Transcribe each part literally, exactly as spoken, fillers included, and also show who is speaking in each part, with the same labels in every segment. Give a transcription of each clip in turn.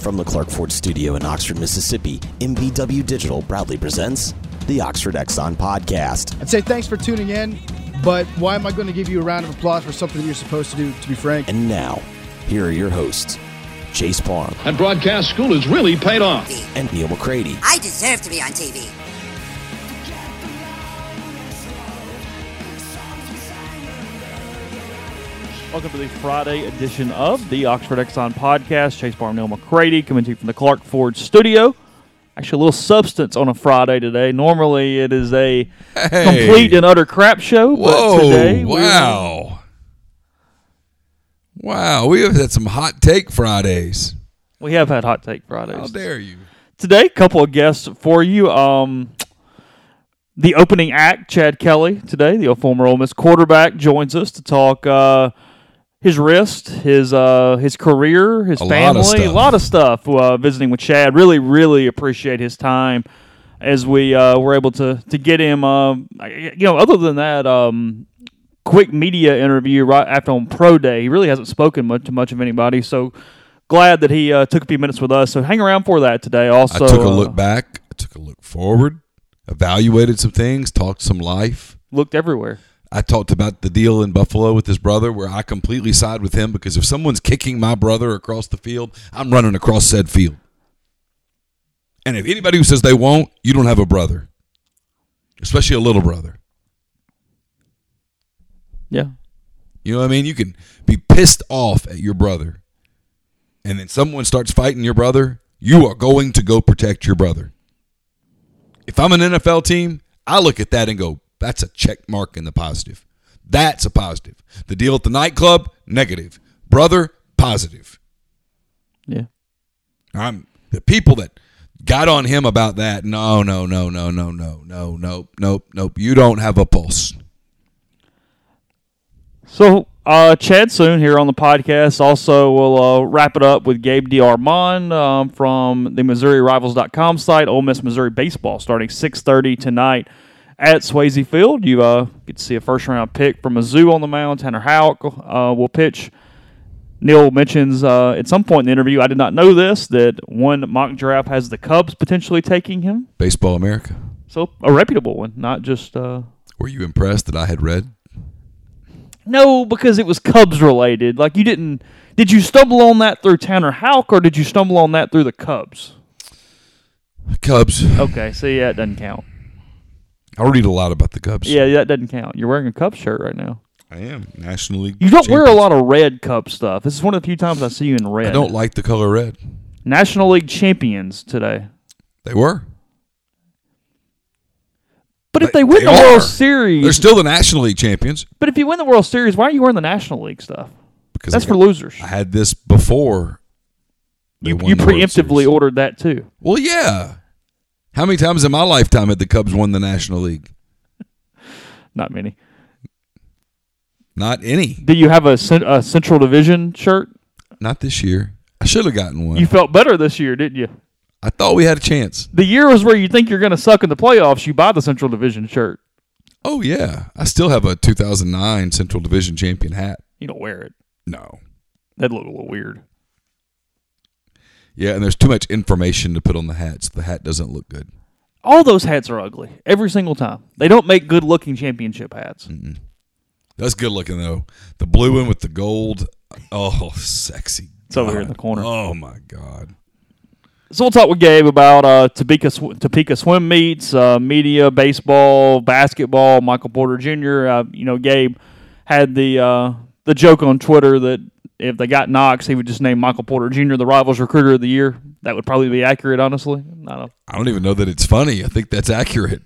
Speaker 1: From the Clark Ford Studio in Oxford, Mississippi, M B W Digital proudly presents the Oxford Exxon Podcast.
Speaker 2: I'd say thanks for tuning in, but why am I going to give you a round of applause for something that you're supposed to do, to be frank?
Speaker 1: And now, here are your hosts, Chase Parham.
Speaker 3: And broadcast school has really paid off.
Speaker 1: And Neil McCready.
Speaker 4: I deserve to be on T V.
Speaker 5: Welcome to the Friday edition of the Oxford Exxon Podcast. Chase Parham, Neil McCready, coming to you from the Clark Ford Studio. Actually, a little substance on a Friday today. Normally, it is a hey. complete and utter crap show.
Speaker 6: Whoa,
Speaker 5: but today
Speaker 6: wow. Wow, we have had some hot take Fridays.
Speaker 5: We have had hot take Fridays.
Speaker 6: How dare you?
Speaker 5: Today, a couple of guests for you. Um, the opening act, Chad Kelly, today, the former Ole Miss quarterback, joins us to talk uh, his wrist, his uh, his career, his
Speaker 6: a
Speaker 5: family,
Speaker 6: lot
Speaker 5: a lot of stuff. Uh, visiting with Chad, really, really appreciate his time as we uh, were able to to get him. Uh, you know, other than that, um, quick media interview right after on Pro Day. He really hasn't spoken much to much of anybody, so glad that he uh, took a few minutes with us. So hang around for that today. Also,
Speaker 6: I took a
Speaker 5: uh,
Speaker 6: look back, I took a look forward, evaluated some things, talked some life,
Speaker 5: looked everywhere.
Speaker 6: I talked about the deal in Buffalo with his brother where I completely side with him because if someone's kicking my brother across the field, I'm running across said field. And if anybody who says they won't, you don't have a brother, especially a little brother.
Speaker 5: Yeah.
Speaker 6: You know what I mean? You can be pissed off at your brother, and then someone starts fighting your brother, you are going to go protect your brother. If I'm an N F L team, I look at that and go, that's a check mark in the positive. That's a positive. The deal at the nightclub, negative. Brother, positive.
Speaker 5: Yeah.
Speaker 6: I'm the people that got on him about that. No, no, no, no, no, no, no, no, nope, nope. You don't have a pulse.
Speaker 5: So, uh, Chad soon here on the podcast. Also, we'll uh, wrap it up with Gabe DeArmond um, from the Missouri Rivals dot com site. Ole Miss Missouri baseball starting six thirty tonight at Swayze Field. You uh, get to see a first-round pick from Mizzou on the mound. Tanner Houck uh, will pitch. Neil mentions uh, at some point in the interview, I did not know this, that one mock draft has the Cubs potentially taking him.
Speaker 6: Baseball America.
Speaker 5: So, a reputable one, not just... Uh,
Speaker 6: Were you impressed that I had read?
Speaker 5: No, because it was Cubs related. Like you didn't. Did you stumble on that through Tanner Houck, or did you stumble on that through the Cubs?
Speaker 6: Cubs.
Speaker 5: Okay, see, yeah, it doesn't count.
Speaker 6: I read a lot about the Cubs.
Speaker 5: Yeah, that doesn't count. You're wearing a Cubs shirt right now.
Speaker 6: I am. National League.
Speaker 5: You don't
Speaker 6: champions.
Speaker 5: wear a lot of red Cubs stuff. This is one of the few times I see you in red.
Speaker 6: I don't like the color red.
Speaker 5: National League champions today.
Speaker 6: They were.
Speaker 5: But if they win
Speaker 6: they
Speaker 5: the
Speaker 6: are.
Speaker 5: World Series...
Speaker 6: They're still the National League champions.
Speaker 5: But if you win the World Series, why are you wearing the National League stuff?
Speaker 6: Because
Speaker 5: That's
Speaker 6: I got,
Speaker 5: for losers.
Speaker 6: I had this before.
Speaker 5: You, you preemptively ordered that too.
Speaker 6: Well, yeah. How many times in my lifetime had the Cubs won the National League?
Speaker 5: Not many.
Speaker 6: Not any.
Speaker 5: Do you have a, a Central Division shirt?
Speaker 6: Not this year. I should have gotten one.
Speaker 5: You felt better this year, didn't you?
Speaker 6: I thought we had a chance.
Speaker 5: The year was where you think you're going to suck in the playoffs, you buy the Central Division shirt.
Speaker 6: Oh, yeah. I still have a two thousand nine Central Division champion hat.
Speaker 5: You don't wear it.
Speaker 6: No.
Speaker 5: That'd look a little weird.
Speaker 6: Yeah, and there's too much information to put on the hat, so the hat doesn't look good.
Speaker 5: All those hats are ugly, every single time. They don't make good-looking championship hats.
Speaker 6: Mm-mm. That's good looking, though. The blue one with the gold. Oh, sexy.
Speaker 5: It's over here in the corner.
Speaker 6: Oh, my God.
Speaker 5: So we'll talk with Gabe about uh, Topeka, sw- Topeka swim meets, uh, media, baseball, basketball, Michael Porter Junior Uh, you know, Gabe had the uh, the joke on Twitter that if they got Knox, he would just name Michael Porter Junior the Rivals Recruiter of the Year. That would probably be accurate, honestly. I don't,
Speaker 6: I don't even know that it's funny. I think that's accurate.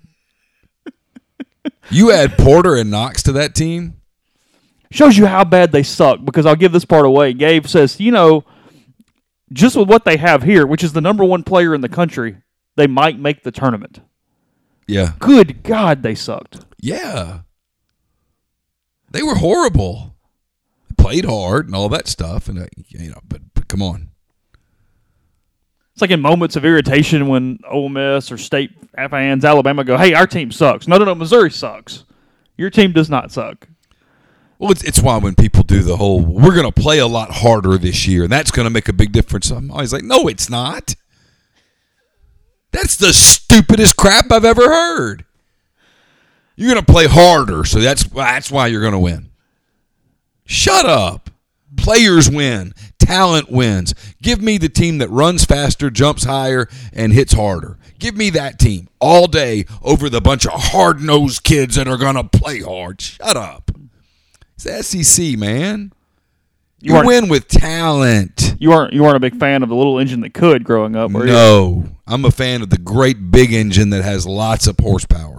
Speaker 6: You add Porter and Knox to that team?
Speaker 5: Shows you how bad they suck, because I'll give this part away. Gabe says, you know, just with what they have here, which is the number one player in the country, they might make the tournament.
Speaker 6: Yeah.
Speaker 5: Good God, they sucked.
Speaker 6: Yeah. They were horrible. Played hard and all that stuff, and uh, you know, but, but come on.
Speaker 5: It's like in moments of irritation when Ole Miss or State fans, Alabama go, hey, our team sucks. No, no, no, Missouri sucks. Your team does not suck.
Speaker 6: Well, it's, it's why when people do the whole, we're going to play a lot harder this year, and that's going to make a big difference. I'm always like, no, it's not. That's the stupidest crap I've ever heard. You're going to play harder, so that's that's why you're going to win. Shut up. Players win. Talent wins. Give me the team that runs faster, jumps higher, and hits harder. Give me that team all day over the bunch of hard-nosed kids that are going to play hard. Shut up. It's the S E C, man. You, you win with talent.
Speaker 5: You weren't you weren't a big fan of the little engine that could growing up, were you?
Speaker 6: No. I'm a fan of the great big engine that has lots of horsepower.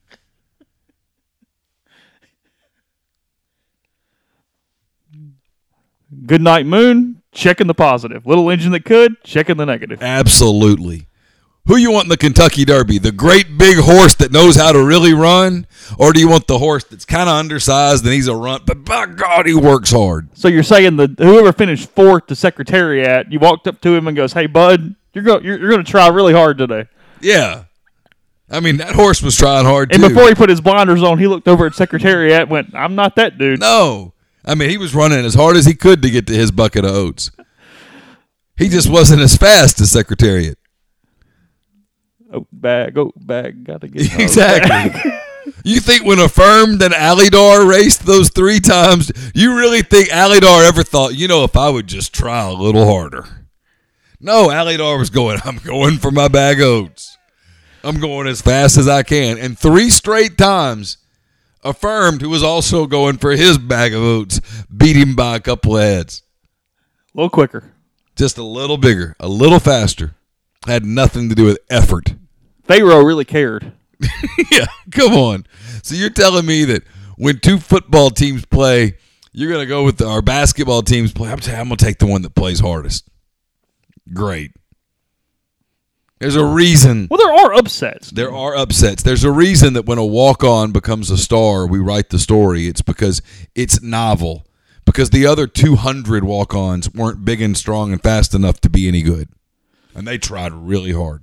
Speaker 5: Good night, Moon. Checking the positive. Little engine that could. Checking the negative.
Speaker 6: Absolutely. Who you want in the Kentucky Derby? The great big horse that knows how to really run? Or do you want the horse that's kind of undersized and he's a runt, but by God, he works hard?
Speaker 5: So you're saying that whoever finished fourth to Secretariat, you walked up to him and goes, hey, bud, you're, go- you're, you're going to try really hard today.
Speaker 6: Yeah. I mean, that horse was trying hard,
Speaker 5: and
Speaker 6: too.
Speaker 5: And before he put his blinders on, he looked over at Secretariat and went, I'm not that dude.
Speaker 6: No. I mean, he was running as hard as he could to get to his bucket of oats. He just wasn't as fast as Secretariat.
Speaker 5: Oat bag, oat bag, gotta get
Speaker 6: exactly. You think when Affirmed and Alydar raced those three times, you really think Alydar ever thought, you know, if I would just try a little harder? No, Alydar was going, I'm going for my bag of oats. I'm going as fast as I can. And three straight times, Affirmed, who was also going for his bag of oats, beat him by a couple of heads.
Speaker 5: A little quicker.
Speaker 6: Just a little bigger, a little faster. Had nothing to do with effort.
Speaker 5: Pharaoh really cared.
Speaker 6: Yeah, come on. So you're telling me that when two football teams play, you're going to go with the, our basketball teams play. I'm, t- I'm going to take the one that plays hardest. Great. There's a reason.
Speaker 5: Well, there are upsets.
Speaker 6: There are upsets. There's a reason that when a walk-on becomes a star, we write the story. It's because it's novel. Because the other two hundred walk-ons weren't big and strong and fast enough to be any good. And they tried really hard.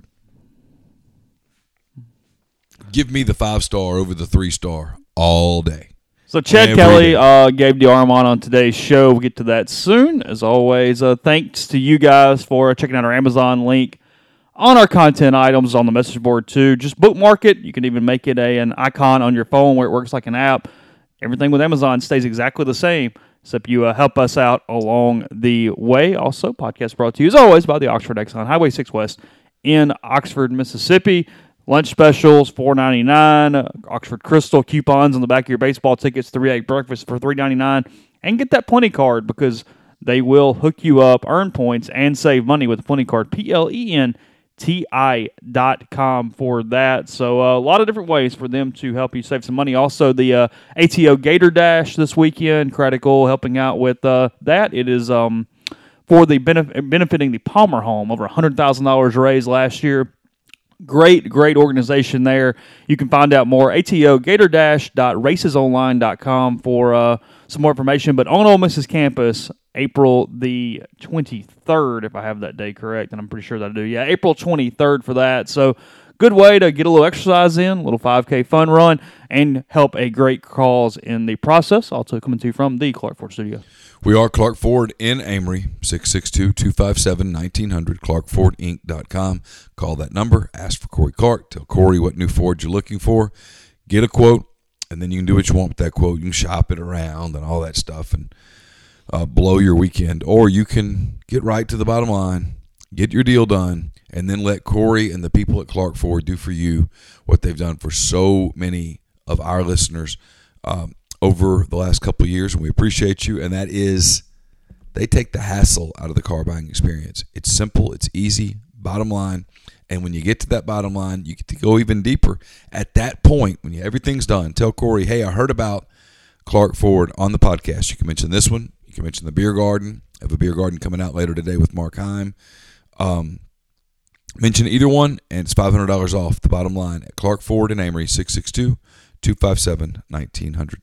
Speaker 6: Give me the five-star over the three-star all day.
Speaker 5: So Chad
Speaker 6: Every
Speaker 5: Kelly, uh, Gabe DeArmond on today's show. We'll get to that soon. As always, uh, thanks to you guys for checking out our Amazon link on our content items on the message board too. Just bookmark it. You can even make it a, an icon on your phone where it works like an app. Everything with Amazon stays exactly the same, except you uh, help us out along the way. Also, podcast brought to you, as always, by the Oxford Exxon, Highway six West in Oxford, Mississippi. Lunch specials, four ninety-nine. Uh, Oxford Crystal coupons on the back of your baseball tickets. Three egg breakfast for three ninety-nine. And get that Plenty card because they will hook you up, earn points, and save money with the Plenty card. P L E N T I dot com for that. So uh, a lot of different ways for them to help you save some money. Also, the uh, A T O Gator Dash this weekend. Critical helping out with uh, that. It is um, for the benef- benefiting the Palmer home. Over one hundred thousand dollars raised last year. Great, great organization there. You can find out more, A T O gator dash dot races online dot com for uh, some more information. But on Ole Miss's campus, April the twenty-third, if I have that day correct, and I'm pretty sure that I do. Yeah, April twenty-third for that. So good way to get a little exercise in, a little five K fun run, and help a great cause in the process. Also coming to you from the Clark Ford Studio.
Speaker 6: We are Clark Ford in Amory, six six two, two five seven, one nine hundred, clark ford inc dot com. Call that number, ask for Corey Clark, tell Corey what new Ford you're looking for, get a quote, and then you can do what you want with that quote. You can shop it around and all that stuff and uh, blow your weekend. Or you can get right to the bottom line, get your deal done, and then let Corey and the people at Clark Ford do for you what they've done for so many of our listeners um, over the last couple of years, and we appreciate you, and that is they take the hassle out of the car buying experience. It's simple, it's easy, bottom line, and when you get to that bottom line, you get to go even deeper. At that point, when you, everything's done, tell Corey, hey, I heard about Clark Ford on the podcast. You can mention this one. You can mention the Beer Garden. I have a Beer Garden coming out later today with Mark Heim. Um, mention either one, and it's five hundred dollars off the bottom line at Clark Ford in Amory, six six two, two five seven, one nine hundred.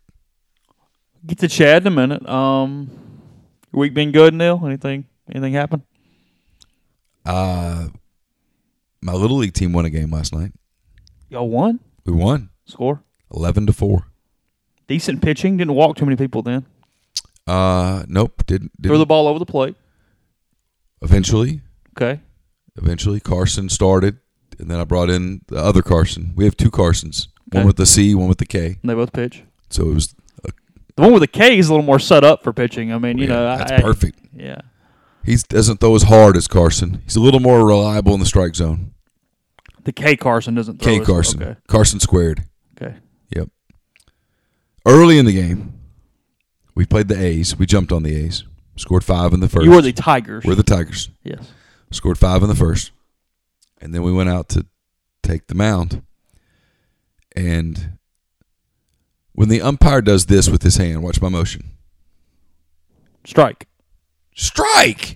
Speaker 5: Get to Chad in a minute. Um, your week been good, Neil? Anything anything happen?
Speaker 6: Uh, my Little League team won a game last night.
Speaker 5: Y'all won?
Speaker 6: We won.
Speaker 5: Score?
Speaker 6: eleven to four.
Speaker 5: Decent pitching. Didn't walk too many people then.
Speaker 6: Uh, nope. Didn't, didn't.
Speaker 5: Throw the ball over the plate.
Speaker 6: Eventually.
Speaker 5: Okay.
Speaker 6: Eventually, Carson started, and then I brought in the other Carson. We have two Carsons.
Speaker 5: Okay.
Speaker 6: One with the C, one with the K.
Speaker 5: And they both pitch.
Speaker 6: So it was a,
Speaker 5: The one with the K is a little more set up for pitching. I mean, you
Speaker 6: yeah,
Speaker 5: know.
Speaker 6: that's
Speaker 5: I,
Speaker 6: perfect.
Speaker 5: Yeah.
Speaker 6: He doesn't throw as hard as Carson. He's a little more reliable in the strike zone.
Speaker 5: The K Carson doesn't throw.
Speaker 6: K
Speaker 5: as,
Speaker 6: Carson.
Speaker 5: Okay.
Speaker 6: Carson squared.
Speaker 5: Okay.
Speaker 6: Yep. Early in the game, we played the A's. We jumped on the A's. Scored five in the first.
Speaker 5: You were the Tigers.
Speaker 6: We're the Tigers.
Speaker 5: Yes.
Speaker 6: Scored five in the first. And then we went out to take the mound. And when the umpire does this with his hand, watch my motion.
Speaker 5: Strike.
Speaker 6: Strike!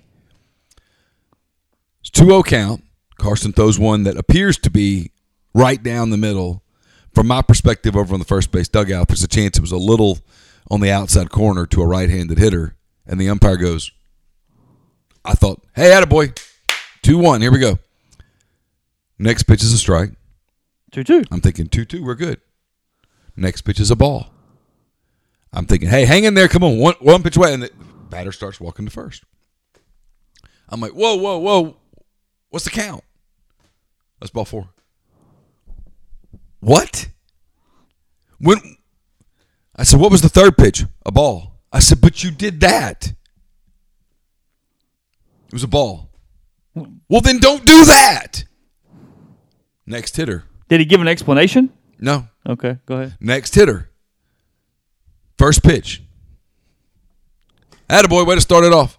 Speaker 6: It's two oh count. Carson throws one that appears to be right down the middle. From my perspective over on the first base dugout, there's a chance it was a little on the outside corner to a right-handed hitter. And the umpire goes, I thought, hey, attaboy, two one, here we go. Next pitch is a strike.
Speaker 5: two two.
Speaker 6: I'm thinking two two, we're good. Next pitch is a ball. I'm thinking, hey, hang in there, come on, one, one pitch away. And the batter starts walking to first. I'm like, whoa, whoa, whoa, what's the count? That's ball four. What? When I said, what was the third pitch? A ball. I said, but you did that. It was a ball. Well, then don't do that. Next hitter.
Speaker 5: Did he give an explanation?
Speaker 6: No.
Speaker 5: Okay, go ahead.
Speaker 6: Next hitter. First pitch. Attaboy, way to start it off.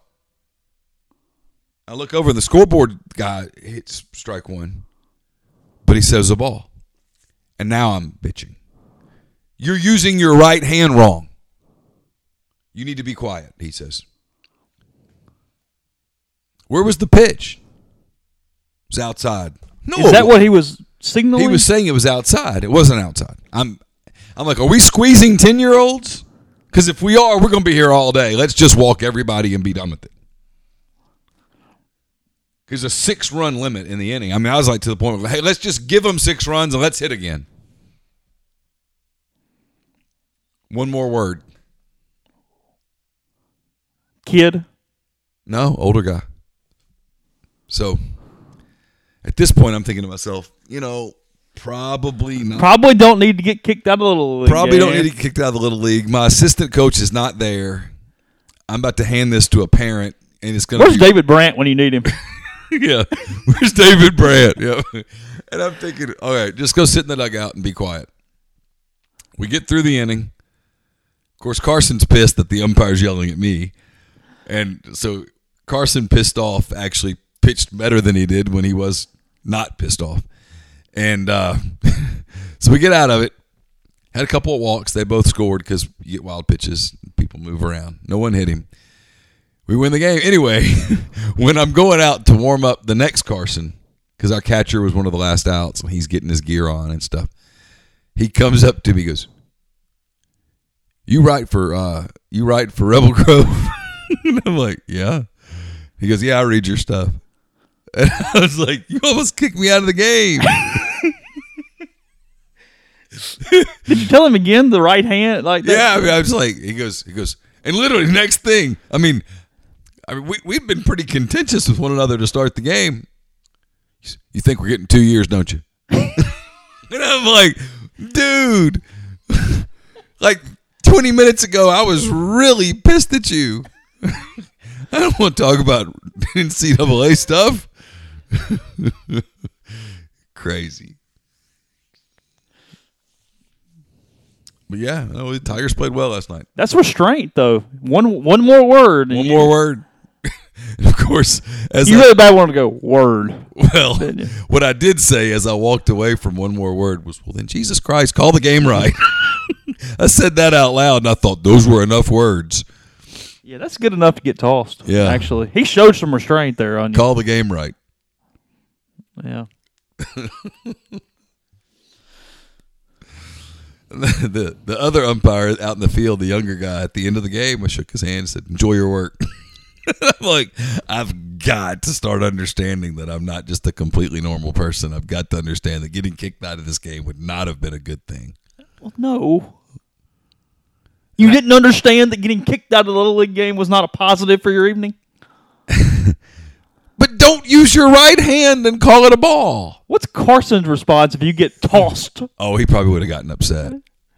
Speaker 6: I look over and the scoreboard guy hits strike one, but he says a ball. And now I'm bitching. You're using your right hand wrong. You need to be quiet, he says. Where was the pitch? It was outside. No,
Speaker 5: Is that what he was signaling?
Speaker 6: he was saying? It was outside. It wasn't outside. I'm, I'm like, are we squeezing ten-year-olds? Because if we are, we're going to be here all day. Let's just walk everybody and be done with it. There's a six-run limit in the inning. I mean, I was like to the point where, hey, let's just give them six runs and let's hit again. One more word.
Speaker 5: Kid?
Speaker 6: No, older guy. So, at this point, I'm thinking to myself, you know, probably not.
Speaker 5: Probably don't need to get kicked out of the little league.
Speaker 6: Probably don't
Speaker 5: game.
Speaker 6: need to get kicked out of the little league. My assistant coach is not there. I'm about to hand this to a parent, and it's going to
Speaker 5: Where's
Speaker 6: be,
Speaker 5: David Brandt when you need him?
Speaker 6: yeah, where's David Brandt? Yeah. And I'm thinking, all right, just go sit in the dugout and be quiet. We get through the inning. Of course, Carson's pissed that the umpire's yelling at me. And so Carson, pissed off, actually pitched better than he did when he was not pissed off. And uh, so we get out of it. Had a couple of walks. They both scored because you get wild pitches. People move around. No one hit him. We win the game. Anyway, when I'm going out to warm up the next Carson, because our catcher was one of the last outs, and he's getting his gear on and stuff, he comes up to me and goes, you write for uh, you write for Rebel Grove? And I'm like, yeah. He goes, yeah, I read your stuff. And I was like, you almost kicked me out of the game.
Speaker 5: Did you tell him again the right hand? Like that?
Speaker 6: Yeah, I mean, I was like, he goes, he goes, and literally next thing, I mean, I mean, we we've been pretty contentious with one another to start the game. You think we're getting two years, don't you? And I'm like, dude, like twenty minutes ago, I was really pissed at you. I don't want to talk about N C double A stuff. Crazy. But yeah, no, the Tigers played well last night.
Speaker 5: That's restraint, though. One one more word. and
Speaker 6: One
Speaker 5: you-
Speaker 6: more word. And of course, as
Speaker 5: You
Speaker 6: I,
Speaker 5: really bad want to go word.
Speaker 6: well, what I did say as I walked away from one more word was, well, then Jesus Christ, call the game right. I said that out loud, and I thought those were enough words.
Speaker 5: Yeah, that's good enough to get tossed.
Speaker 6: Yeah.
Speaker 5: Actually, he showed some restraint there on you.
Speaker 6: Call the game right.
Speaker 5: Yeah.
Speaker 6: The, the the other umpire out in the field, the younger guy, at the end of the game, I shook his hand and said, enjoy your work. I'm like, I've got to start understanding that I'm not just a completely normal person. I've got to understand that getting kicked out of this game would not have been a good thing.
Speaker 5: Well, no. You didn't understand that getting kicked out of the Little League game was not a positive for your evening?
Speaker 6: But don't use your right hand and call it a ball.
Speaker 5: What's Carson's response if you get tossed?
Speaker 6: Oh, he probably would have gotten upset.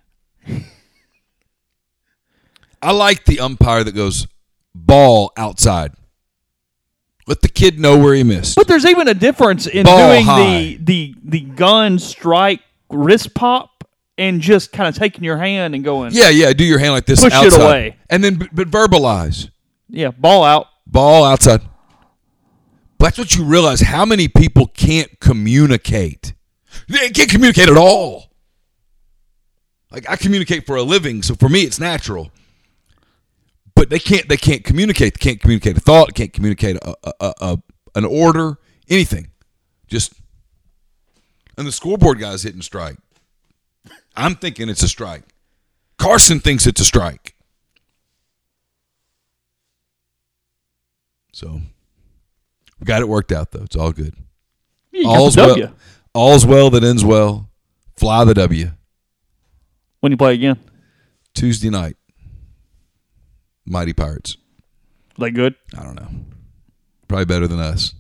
Speaker 6: I like the umpire that goes ball outside. Let the kid know where he missed.
Speaker 5: But there's even a difference in
Speaker 6: Ball
Speaker 5: doing
Speaker 6: high.
Speaker 5: the, the the gun strike wrist pop and just kind of taking your hand and going,
Speaker 6: Yeah, yeah. Do your hand like this
Speaker 5: Push it
Speaker 6: outside.
Speaker 5: away.
Speaker 6: And then but, but verbalize.
Speaker 5: yeah, ball out.
Speaker 6: Ball outside. But that's what you realize, how many people can't communicate. They can't communicate at all. Like, I communicate for a living, so for me it's natural. But they can't they can't communicate. They can't communicate a thought, can't communicate a, a, a, a an order, anything. Just and the scoreboard guy's hitting strike. I'm thinking it's a strike. Carson thinks it's a strike. So we got it worked out, though. It's all good.
Speaker 5: Yeah, you got
Speaker 6: All's
Speaker 5: the
Speaker 6: well,
Speaker 5: W.
Speaker 6: all's well that ends well. Fly the W.
Speaker 5: When you play again,
Speaker 6: Tuesday night. Mighty Pirates.
Speaker 5: they good?
Speaker 6: I don't know. Probably better than us.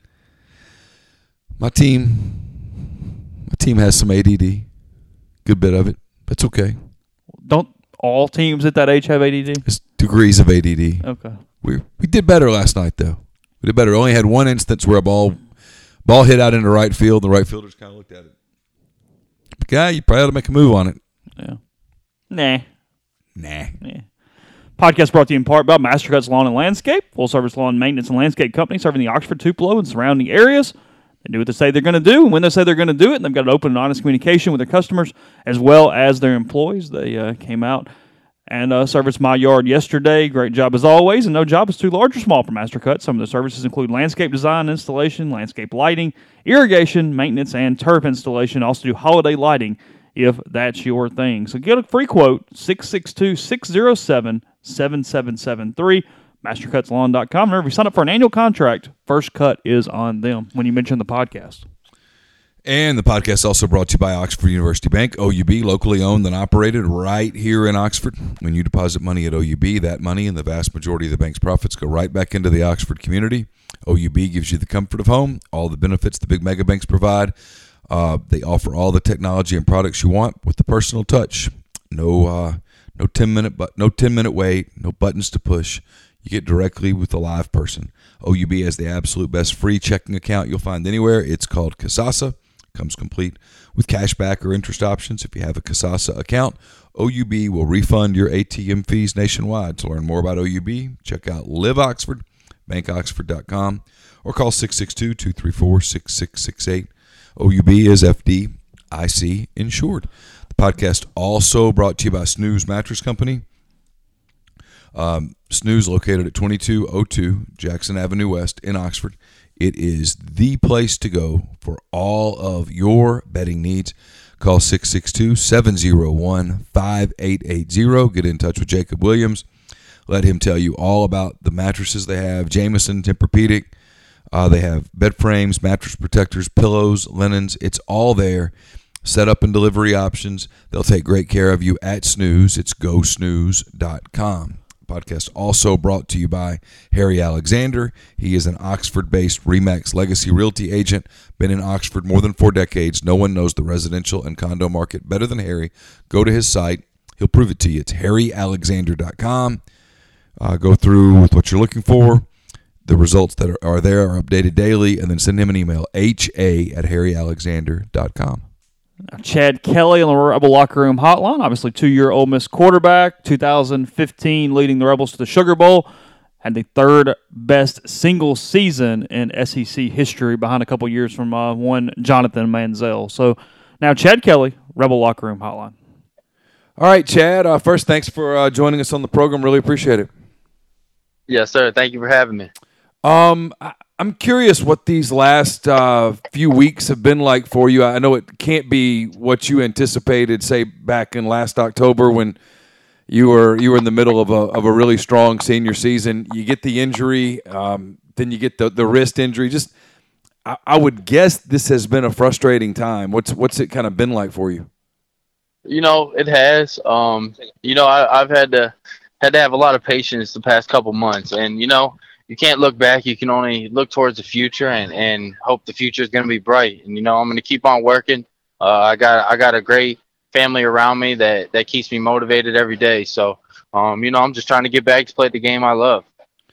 Speaker 6: My team, my team has some A D D. Good bit of it. That's okay.
Speaker 5: Don't all teams at that age have A D D?
Speaker 6: It's degrees of A D D.
Speaker 5: Okay.
Speaker 6: We we did better last night, though. We did better. We only had one instance where a ball ball hit out into right field. The right fielders kind of looked at it. But guy, you probably ought to make a move on it.
Speaker 5: Yeah. Nah.
Speaker 6: Nah.
Speaker 5: Yeah. Podcast brought to you in part by Mastercuts Lawn and Landscape, full-service lawn maintenance and landscape company serving the Oxford, Tupelo, and surrounding areas. They do what they say they're going to do, and when they say they're going to do it, and they've got an open and honest communication with their customers as well as their employees. They uh, came out and uh, serviced my yard yesterday. Great job as always, and no job is too large or small for Mastercut. Some of the services include landscape design, installation, landscape lighting, irrigation, maintenance, and turf installation. Also do holiday lighting if that's your thing. So get a free quote, six six two, six zero seven, seven seven seven three. mastercuts lawn dot com. Remember, if you sign up for an annual contract, first cut is on them when you mention the podcast.
Speaker 6: And the podcast is also brought to you by Oxford University Bank, O U B, locally owned and operated right here in Oxford. When you deposit money at O U B, that money and the vast majority of the bank's profits go right back into the Oxford community. O U B gives you the comfort of home, all the benefits the big mega banks provide. Uh, they offer all the technology and products you want with the personal touch. No, uh, no ten minute, but no ten minute wait, no buttons to push. You get directly with a live person. O U B has the absolute best free checking account you'll find anywhere. It's called Kasasa. Comes complete with cashback or interest options. If you have a Kasasa account, O U B will refund your A T M fees nationwide. To learn more about O U B, check out Live Oxford, bank oxford dot com, or call six six two, two three four, six six six eight. O U B is F D I C insured. The podcast also brought to you by Snooze Mattress Company. Um, Snooze located at twenty-two oh two Jackson Avenue West in Oxford. It is the place to go for all of your bedding needs. Call six six two, seven oh one, five eight eight oh. Get in touch with Jacob Williams. Let him tell you all about the mattresses they have. Jameson, Tempur-Pedic. Uh, they have bed frames, mattress protectors, pillows, linens. It's all there. Setup and delivery options. They'll take great care of you at Snooze. It's go snooze dot com. Podcast also brought to you by Harry Alexander. He is an Oxford-based RE/MAX Legacy Realty agent. Been in Oxford more than four decades. No one knows the residential and condo market better than Harry. Go to his site. He'll prove it to you. It's harry alexander dot com. Uh, go through with what you're looking for. The results that are, are there are updated daily, and then send him an email, ha at harry alexander dot com.
Speaker 5: Chad Kelly on the Rebel Locker Room Hotline, obviously two-year Ole Miss quarterback, two thousand fifteen leading the Rebels to the Sugar Bowl, had the third best single season in S E C history behind a couple years from uh, one Jonathan Manziel. So now Chad Kelly, Rebel Locker Room Hotline.
Speaker 6: All right, Chad, uh, first, thanks for uh, joining us on the program. Really appreciate it.
Speaker 4: Yes, sir. Thank you for having me.
Speaker 6: Um, I, I'm curious what these last uh, few weeks have been like for you. I know it can't be what you anticipated, say, back in last October when you were you were in the middle of a of a really strong senior season. You get the injury, um, then you get the, the wrist injury. Just, I, I would guess this has been a frustrating time. What's what's it kind of been like for you?
Speaker 4: You know, it has. Um, you know, I, I've had to had to have a lot of patience the past couple months, and you know, you can't look back. You can only look towards the future and and hope the future is going to be bright. And you know, I'm going to keep on working. Uh, I got I got a great family around me that that keeps me motivated every day. So, um, you know, I'm just trying to get back to play the game I love.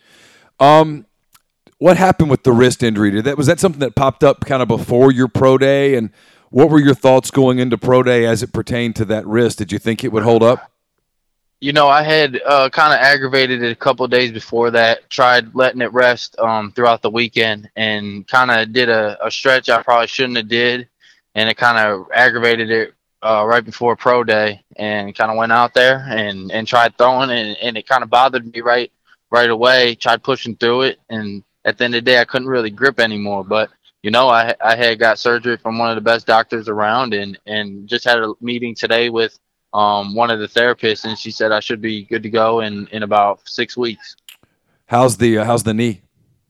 Speaker 6: Um, what happened with the wrist injury? Did that was that something that popped up kind of before your pro day? And what were your thoughts going into pro day as it pertained to that wrist? Did you think it would hold up?
Speaker 4: You know, I had uh, kind of aggravated it a couple of days before that, tried letting it rest um, throughout the weekend, and kind of did a, a stretch I probably shouldn't have did, and it kind of aggravated it uh, right before pro day, and kind of went out there and, and tried throwing, and, and it kind of bothered me right right away, tried pushing through it, and at the end of the day, I couldn't really grip anymore, but you know, I I had got surgery from one of the best doctors around, and, and just had a meeting today with um, one of the therapists, and she said I should be good to go in, in about six weeks.
Speaker 6: How's the uh, how's the knee?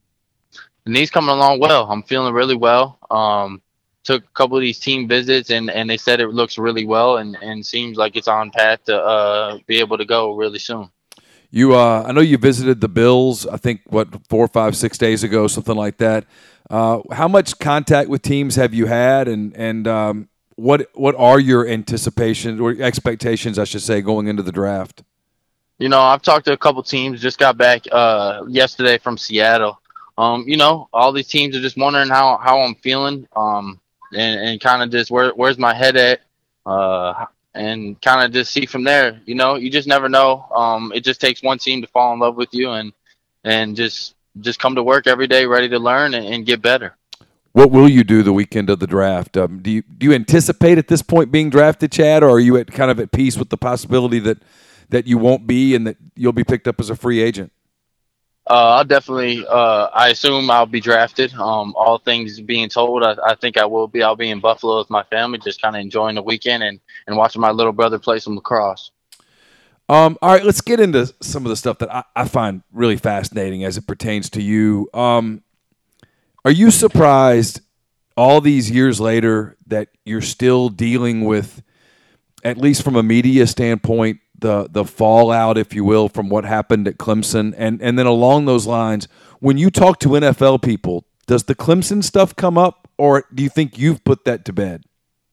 Speaker 4: The knee's coming along well. I'm feeling really well. Um, took a couple of these team visits, and, and they said it looks really well, and, and seems like it's on path to uh, be able to go really soon.
Speaker 6: You, uh, I know you visited the Bills, I think, what, four, five, six days ago, something like that. Uh, how much contact with teams have you had, and and um, what what are your anticipations or expectations, I should say, going into the draft?
Speaker 4: You know, I've talked to a couple teams. Just got back uh, yesterday from Seattle. Um, you know, all these teams are just wondering how, how I'm feeling, um, and, and kind of just where where's my head at, uh, and kind of just see from there. You know, you just never know. Um, it just takes one team to fall in love with you, and and just just come to work every day ready to learn and, and get better.
Speaker 6: What will you do the weekend of the draft? Um, do you do you anticipate at this point being drafted, Chad, or are you at kind of at peace with the possibility that that you won't be and that you'll be picked up as a free agent?
Speaker 4: Uh, I'll definitely. Uh, I assume I'll be drafted. Um, all things being told, I, I think I will be. I'll be in Buffalo with my family, just kind of enjoying the weekend and, and watching my little brother play some lacrosse.
Speaker 6: Um, all right, let's get into some of the stuff that I, I find really fascinating as it pertains to you. Um, are you surprised all these years later that you're still dealing with, at least from a media standpoint, the the fallout, if you will, from what happened at Clemson? And, and then along those lines, when you talk to N F L people, does the Clemson stuff come up, or do you think you've put that to bed?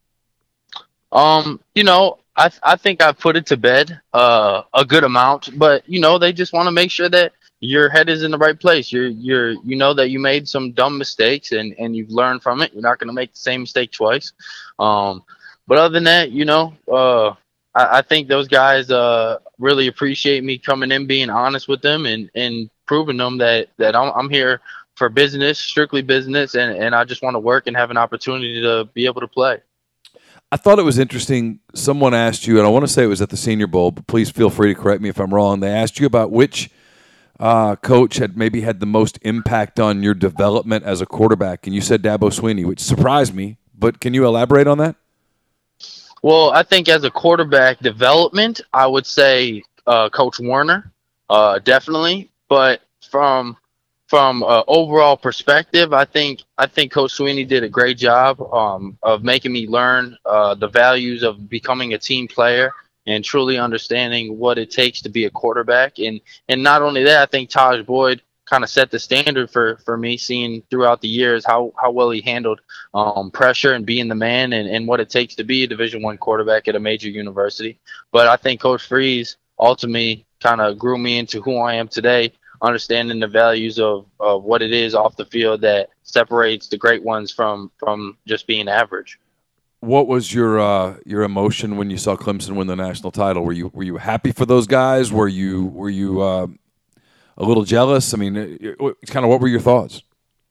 Speaker 4: Um, you know, I I think I've put it to bed uh, a good amount, but you know, they just want to make sure that your head is in the right place. You're you're you know that you made some dumb mistakes and, and you've learned from it. You're not going to make the same mistake twice. Um, but other than that, you know, uh, I, I think those guys uh, really appreciate me coming in, being honest with them, and, and proving them that that I'm, I'm here for business, strictly business, and, and I just want to work and have an opportunity to be able to play.
Speaker 6: I thought it was interesting. Someone asked you, and I want to say it was at the Senior Bowl, but please feel free to correct me if I'm wrong. They asked you about which uh, coach had maybe had the most impact on your development as a quarterback, and you said Dabo Swinney, which surprised me. But can you elaborate on that?
Speaker 4: Well, I think as a quarterback development, I would say uh, Coach Warner, uh, definitely. But from From an overall perspective, I think I think Coach Swinney did a great job um, of making me learn uh, the values of becoming a team player and truly understanding what it takes to be a quarterback. And and not only that, I think Taj Boyd kind of set the standard for, for me, seeing throughout the years how, how well he handled um, pressure and being the man and, and what it takes to be a Division One quarterback at a major university. But I think Coach Freeze ultimately kind of grew me into who I am today, understanding the values of, of what it is off the field that separates the great ones from, from just being average.
Speaker 6: What was your uh, your emotion when you saw Clemson win the national title? Were you were you happy for those guys? Were you were you uh, a little jealous? I mean, kind of what were your thoughts?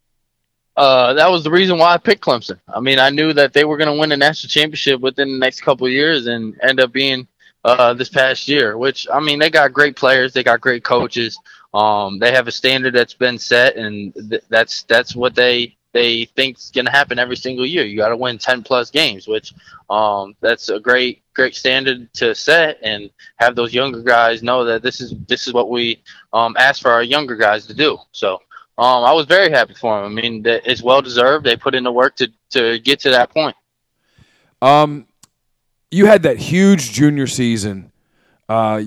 Speaker 4: Uh, that was the reason why I picked Clemson. I mean, I knew that they were going to win the national championship within the next couple of years and end up being uh, this past year, which, I mean, they got great players. They got great coaches. Um, they have a standard that's been set, and th- that's that's what they they think is going to happen every single year. You got to win ten plus games, which um, that's a great great standard to set, and have those younger guys know that this is this is what we um, ask for our younger guys to do. So um, I was very happy for them. I mean, it's well deserved. They put in the work to to get to that point.
Speaker 6: Um. you had that huge junior season, uh,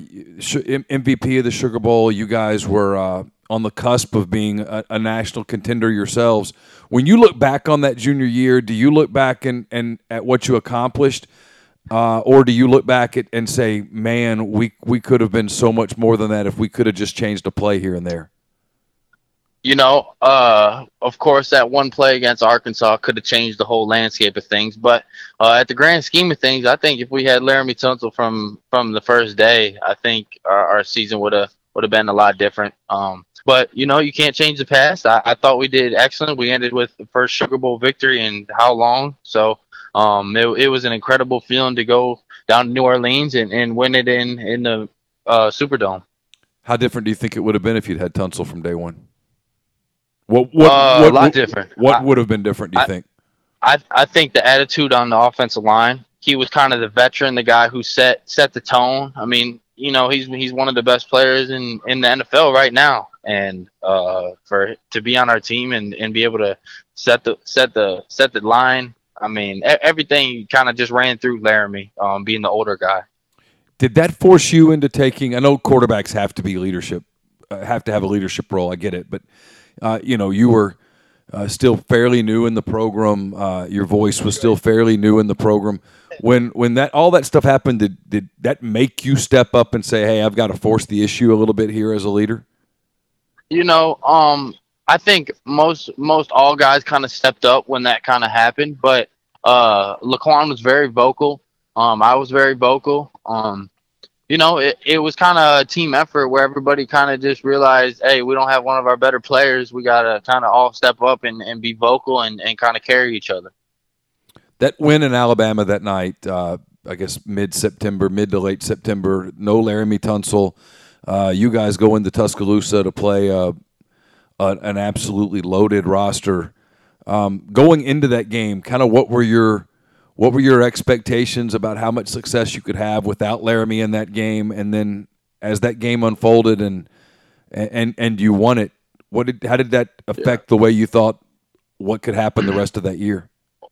Speaker 6: M V P of the Sugar Bowl. You guys were uh, on the cusp of being a, a national contender yourselves. When you look back on that junior year, do you look back and, and at what you accomplished, uh, or do you look back at, and say, man, we, we could have been so much more than that if we could have just changed a play here and there?
Speaker 4: You know, uh, of course, that one play against Arkansas could have changed the whole landscape of things. But uh, at the grand scheme of things, I think if we had Laremy Tunsil from from the first day, I think our, our season would have would have been a lot different. Um, but you know, you can't change the past. I, I thought we did excellent. We ended with the first Sugar Bowl victory in how long? So um, it, it was an incredible feeling to go down to New Orleans and, and win it in in the uh, Superdome.
Speaker 6: How different do you think it would have been if you'd had Tunsil from day one? What, what,
Speaker 4: uh,
Speaker 6: what,
Speaker 4: a lot
Speaker 6: what,
Speaker 4: different.
Speaker 6: What
Speaker 4: I,
Speaker 6: would have been different, do you
Speaker 4: I,
Speaker 6: think?
Speaker 4: I I think the attitude on the offensive line. He was kind of the veteran, the guy who set set the tone. I mean, you know, he's he's one of the best players in, in the N F L right now, and uh, for to be on our team and, and be able to set the set the set the line. I mean, everything kind of just ran through Laremy, um, being the older guy.
Speaker 6: Did that force you into taking? I know quarterbacks have to be leadership, uh, have to have a leadership role. I get it, but. Uh, you know, you were uh, still fairly new in the program. Uh, your voice was still fairly new in the program. When when that all that stuff happened, did, did that make you step up and say, hey, I've got to force the issue a little bit here as a leader?
Speaker 4: You know, um, I think most most all guys kind of stepped up when that kind of happened. But uh, Laquan was very vocal. Um, I was very vocal. Um, You know, it, it was kind of a team effort where everybody kind of just realized, hey, we don't have one of our better players. We got to kind of all step up and, and be vocal and, and kind of carry each other.
Speaker 6: That win in Alabama that night, uh, I guess mid-September, mid to late September, no Laremy Tunsil. Uh, you guys go into Tuscaloosa to play uh, a, an absolutely loaded roster. Um, going into that game, kind of what were your – What were your expectations about how much success you could have without Laremy in that game? And then as that game unfolded and and and you won it, what did how did that affect yeah. the way you thought what could happen the rest of that year?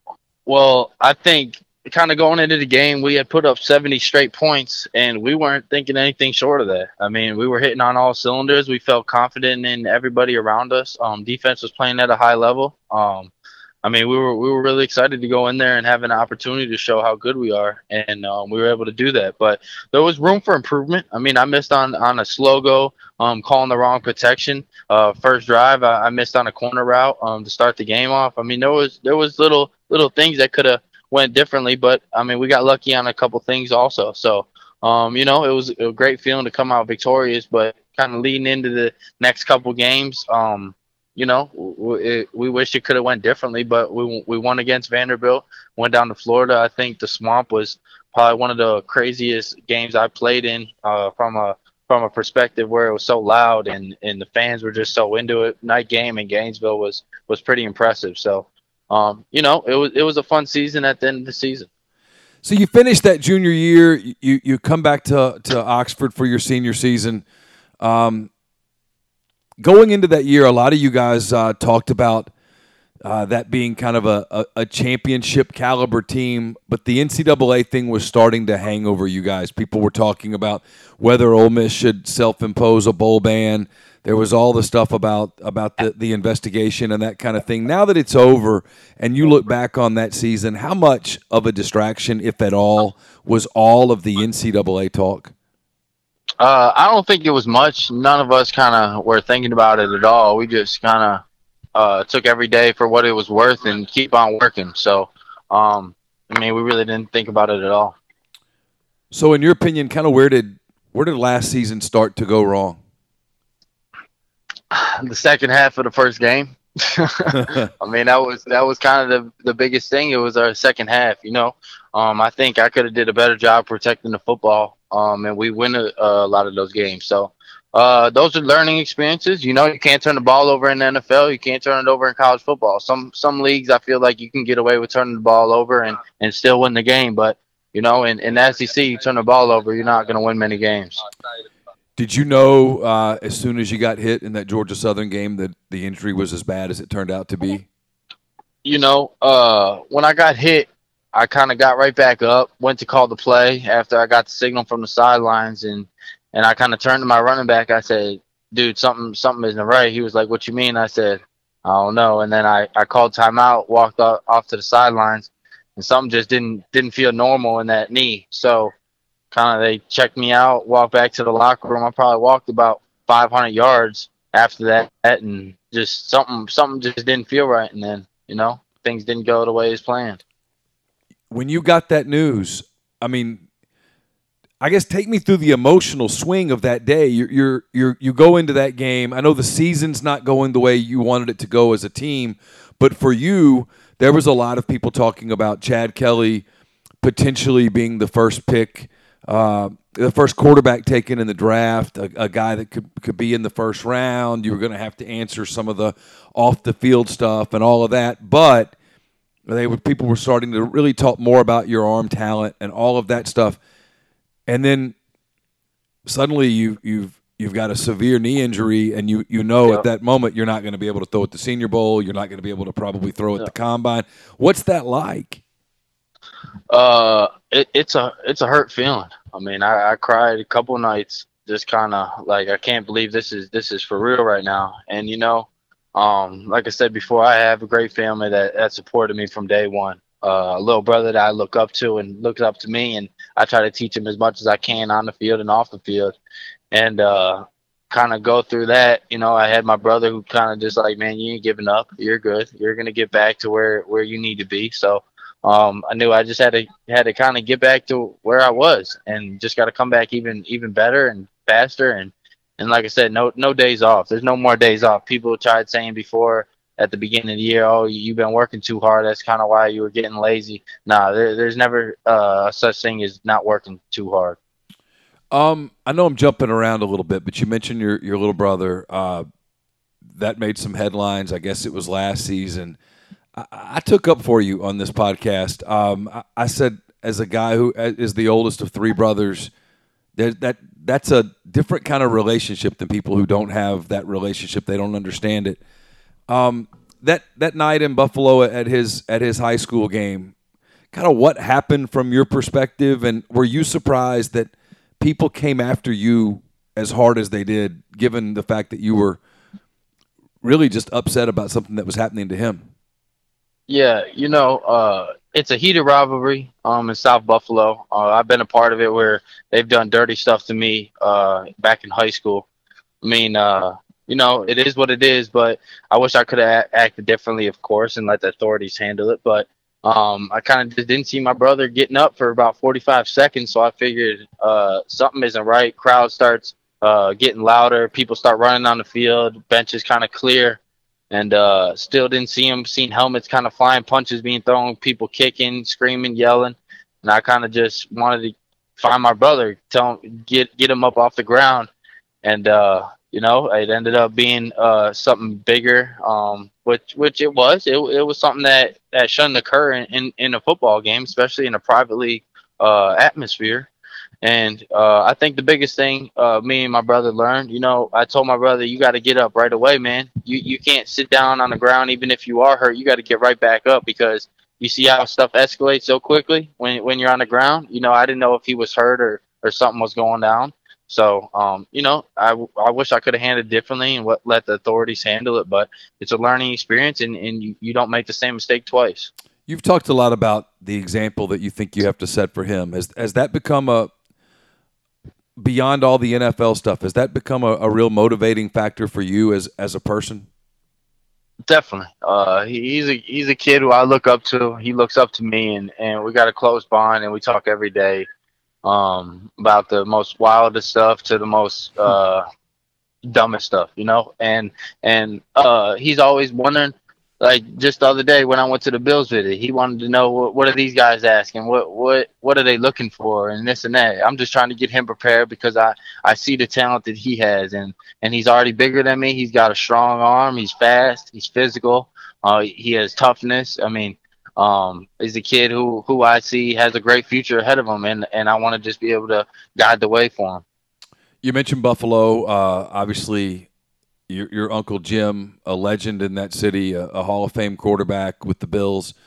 Speaker 4: Well, I think kind of going into the game, we had put up seventy straight points, and we weren't thinking anything short of that. I mean, we were hitting on all cylinders. We felt confident in everybody around us. Um, defense was playing at a high level. Um, I mean, we were we were really excited to go in there and have an opportunity to show how good we are, and um, we were able to do that. But there was room for improvement. I mean, I missed on, on a slow go, um, calling the wrong protection. Uh, first drive, I, I missed on a corner route um, to start the game off. I mean, there was there was little little things that could have went differently, but I mean, we got lucky on a couple things also. So, um, you know, it was a great feeling to come out victorious, but kind of leading into the next couple games. Um, You know, we, we wish it could have went differently, but we we won against Vanderbilt, went down to Florida. I think the Swamp was probably one of the craziest games I played in uh, from a from a perspective where it was so loud and, and the fans were just so into it. Night game in Gainesville was was pretty impressive. So, um, you know, it was it was a fun season at the end of the season.
Speaker 6: So you finished that junior year. You you come back to to Oxford for your senior season. Um, Going into that year, a lot of you guys uh, talked about uh, that being kind of a, a, a championship caliber team, but the N C double A thing was starting to hang over you guys. People were talking about whether Ole Miss should self-impose a bowl ban. There was all the stuff about about the, the investigation and that kind of thing. Now that it's over and you look back on that season, how much of a distraction, if at all, was all of the N C double A talk?
Speaker 4: Uh, I don't think it was much. None of us kind of were thinking about it at all. We just kind of uh, took every day for what it was worth and keep on working. So, um, I mean, we really didn't think about it at all.
Speaker 6: So, in your opinion, kind of where did where did last season start to go wrong?
Speaker 4: The second half of the first game. I mean, that was that was kind of the the biggest thing. It was our second half. You know, um, I think I could have did a better job protecting the football. Um, and we win a, a lot of those games. So uh, those are learning experiences. You know, you can't turn the ball over in the N F L. You can't turn it over in college football. Some some leagues, I feel like you can get away with turning the ball over and, and still win the game. But, you know, in, in the S E C, you turn the ball over, you're not going to win many games.
Speaker 6: Did you know uh, as soon as you got hit in that Georgia Southern game that the injury was as bad as it turned out to be?
Speaker 4: You know, uh, when I got hit, I kind of got right back up, went to call the play after I got the signal from the sidelines, and and I kind of turned to my running back. I said, dude, something something isn't right. He was like, what you mean? I said, I don't know. And then I, I called timeout, walked off, off to the sidelines, and something just didn't didn't feel normal in that knee. So kind of they checked me out, walked back to the locker room. I probably walked about five hundred yards after that, and just something something just didn't feel right. And then, you know, things didn't go the way as planned.
Speaker 6: When you got that news, I mean, I guess take me through the emotional swing of that day. You're, you're, you're, you go into that game. I know the season's not going the way you wanted it to go as a team, but for you, there was a lot of people talking about Chad Kelly potentially being the first pick, uh, the first quarterback taken in the draft, a, a guy that could could be in the first round. You were going to have to answer some of the off the field stuff and all of that, but they were, people were starting to really talk more about your arm talent and all of that stuff. And then suddenly you, you've you've got a severe knee injury, and you you know
Speaker 4: yeah.
Speaker 6: at that moment you're not going to be able to throw at the Senior Bowl. You're not going to be able to probably throw at yeah. the Combine. What's that like?
Speaker 4: Uh, it, it's a it's a hurt feeling. I mean, I, I cried a couple nights, just kind of like, I can't believe this is this is for real right now. And you know. Um, like I said before, I have a great family that, that supported me from day one. Uh, a little brother that I look up to and looks up to me, and I try to teach him as much as I can on the field and off the field. And uh, kind of go through that. You know, I had my brother who kind of just like, man, you ain't giving up. You're good. You're gonna get back to where, where you need to be. So um, I knew I just had to had to kind of get back to where I was, and just got to come back even even better and faster. And And like I said, no no days off. There's no more days off. People tried saying before at the beginning of the year, oh, you've been working too hard. That's kind of why you were getting lazy. Nah, there, there's never uh, such thing as not working too hard.
Speaker 6: Um, I know I'm jumping around a little bit, but you mentioned your, your little brother. Uh, that made some headlines. I guess it was last season. I, I took up for you on this podcast. Um, I, I said, as a guy who is the oldest of three brothers, there, that that's a different kind of relationship than people who don't have that relationship. They don't understand it. Um, that that night in Buffalo at his at his high school game, kind of what happened from your perspective, and were you surprised that people came after you as hard as they did, given the fact that you were really just upset about something that was happening to him?
Speaker 4: Yeah, you know, uh, it's a heated rivalry um, in South Buffalo. Uh, I've been a part of it where they've done dirty stuff to me uh, back in high school. I mean, uh, you know, it is what it is, but I wish I could have a- acted differently, of course, and let the authorities handle it. But um, I kind of just didn't see my brother getting up for about forty-five seconds, so I figured uh, something isn't right. Crowd starts uh, getting louder. People start running on the field. Bench is kind of clear. And uh, still didn't see him, seen helmets kind of flying, punches being thrown, people kicking, screaming, yelling. And I kind of just wanted to find my brother, tell him, get get him up off the ground. And, uh, you know, it ended up being uh, something bigger, um, which which it was. It, it was something that, that shouldn't occur in, in, in a football game, especially in a privately uh, atmosphere. And uh, I think the biggest thing uh, me and my brother learned, you know, I told my brother, you got to get up right away, man. You you can't sit down on the ground even if you are hurt. You got to get right back up, because you see how stuff escalates so quickly when when you're on the ground. You know, I didn't know if he was hurt or, or something was going down. So, um, you know, I, I wish I could have handled it differently and what, let the authorities handle it. But it's a learning experience, and, and you, you don't make the same mistake twice.
Speaker 6: You've talked a lot about the example that you think you have to set for him. Has, has that become a beyond all the N F L stuff, has that become a, a real motivating factor for you as as a person?
Speaker 4: Definitely. Uh, he, he's a he's a kid who I look up to. He looks up to me, and, and we got a close bond, and we talk every day um, about the most wildest stuff to the most uh, dumbest stuff, you know. And and uh, he's always wondering. Like just the other day when I went to the Bills visit, he wanted to know what, what are these guys asking? What what what are they looking for? And this and that. I'm just trying to get him prepared, because I, I see the talent that he has, and, and he's already bigger than me. He's got a strong arm. He's fast. He's physical. Uh, he has toughness. I mean, um, he's a kid who, who I see has a great future ahead of him, and, and I want to just be able to guide the way for him.
Speaker 6: You mentioned Buffalo, uh, obviously. Your, your Uncle Jim, a legend in that city, a, a Hall of Fame quarterback with the Bills.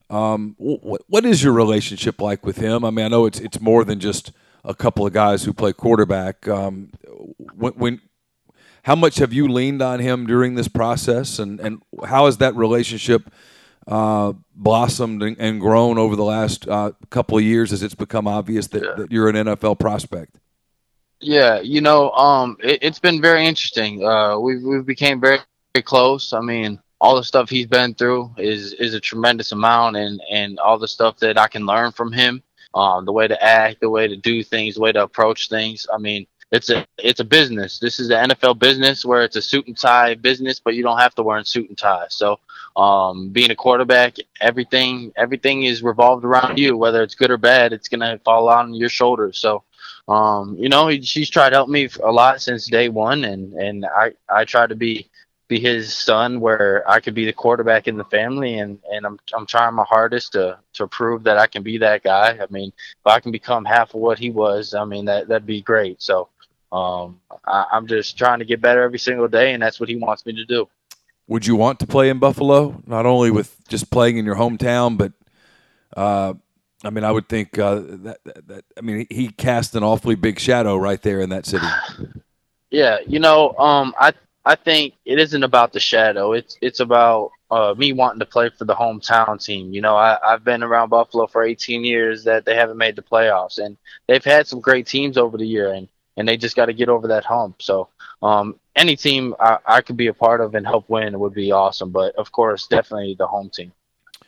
Speaker 6: Um, what what is your relationship like with him? I mean, I know it's it's more than just a couple of guys who play quarterback. Um, when, when how much have you leaned on him during this process, and, and how has that relationship uh, blossomed and, and grown over the last uh, couple of years as it's become obvious that,
Speaker 4: Yeah.
Speaker 6: that you're an N F L prospect?
Speaker 4: Yeah, you know, um, it, it's been very interesting. Uh, we we became very, very close. I mean, all the stuff he's been through is is a tremendous amount, and and all the stuff that I can learn from him, um, the way to act, the way to do things, the way to approach things. I mean, it's a it's a business. This is the N F L business where it's a suit and tie business, but you don't have to wear a suit and tie. So, um, being a quarterback, everything everything is revolved around you. Whether it's good or bad, it's gonna fall on your shoulders. So. Um, you know, he, she's tried to help me a lot since day one, and, and I, I try to be be his son where I could be the quarterback in the family, and, and I'm I'm trying my hardest to, to prove that I can be that guy. I mean, if I can become half of what he was, I mean, that, that'd be great. So um, I, I'm just trying to get better every single day, and that's what he wants me to do.
Speaker 6: Would you want to play in Buffalo, not only with just playing in your hometown, but uh, I mean, I would think uh, that, that, that I mean, he cast an awfully big shadow right there in that city.
Speaker 4: Yeah, you know, um, I I think it isn't about the shadow. It's it's about uh, me wanting to play for the hometown team. You know, I, I've been around Buffalo for eighteen years that they haven't made the playoffs, and they've had some great teams over the year, and, and they just got to get over that hump. So um, any team I, I could be a part of and help win would be awesome. But, of course, definitely the home team.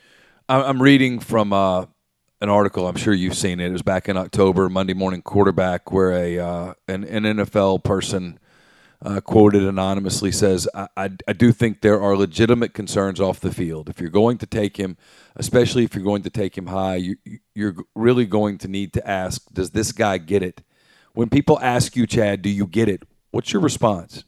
Speaker 6: I'm reading from uh, an article. I'm sure you've seen it. It was back in October, Monday Morning Quarterback, where a uh, an, an N F L person uh, quoted anonymously says, I, I, I do think there are legitimate concerns off the field. If you're going to take him, especially if you're going to take him high, you, you're really going to need to ask, does this guy get it? When people ask you, Chad, do you get it? What's your response?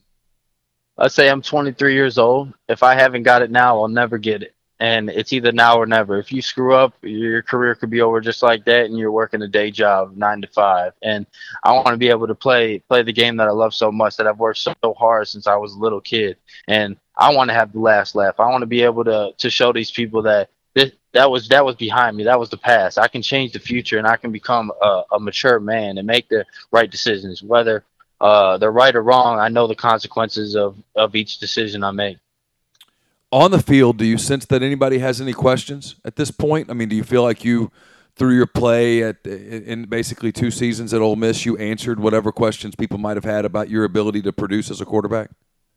Speaker 4: I say I'm twenty-three years old. If I haven't got it now, I'll never get it. And it's either now or never. If you screw up, your career could be over just like that, and you're working a day job, nine to five. And I want to be able to play play the game that I love so much, that I've worked so hard since I was a little kid. And I want to have the last laugh. I want to be able to to show these people that this, that was that was behind me. That was the past. I can change the future, and I can become a, a mature man and make the right decisions. Whether uh, they're right or wrong, I know the consequences of, of each decision I make.
Speaker 6: On the field, do you sense that anybody has any questions at this point? I mean, do you feel like you, through your play at in basically two seasons at Ole Miss, you answered whatever questions people might have had about your ability to produce as a quarterback?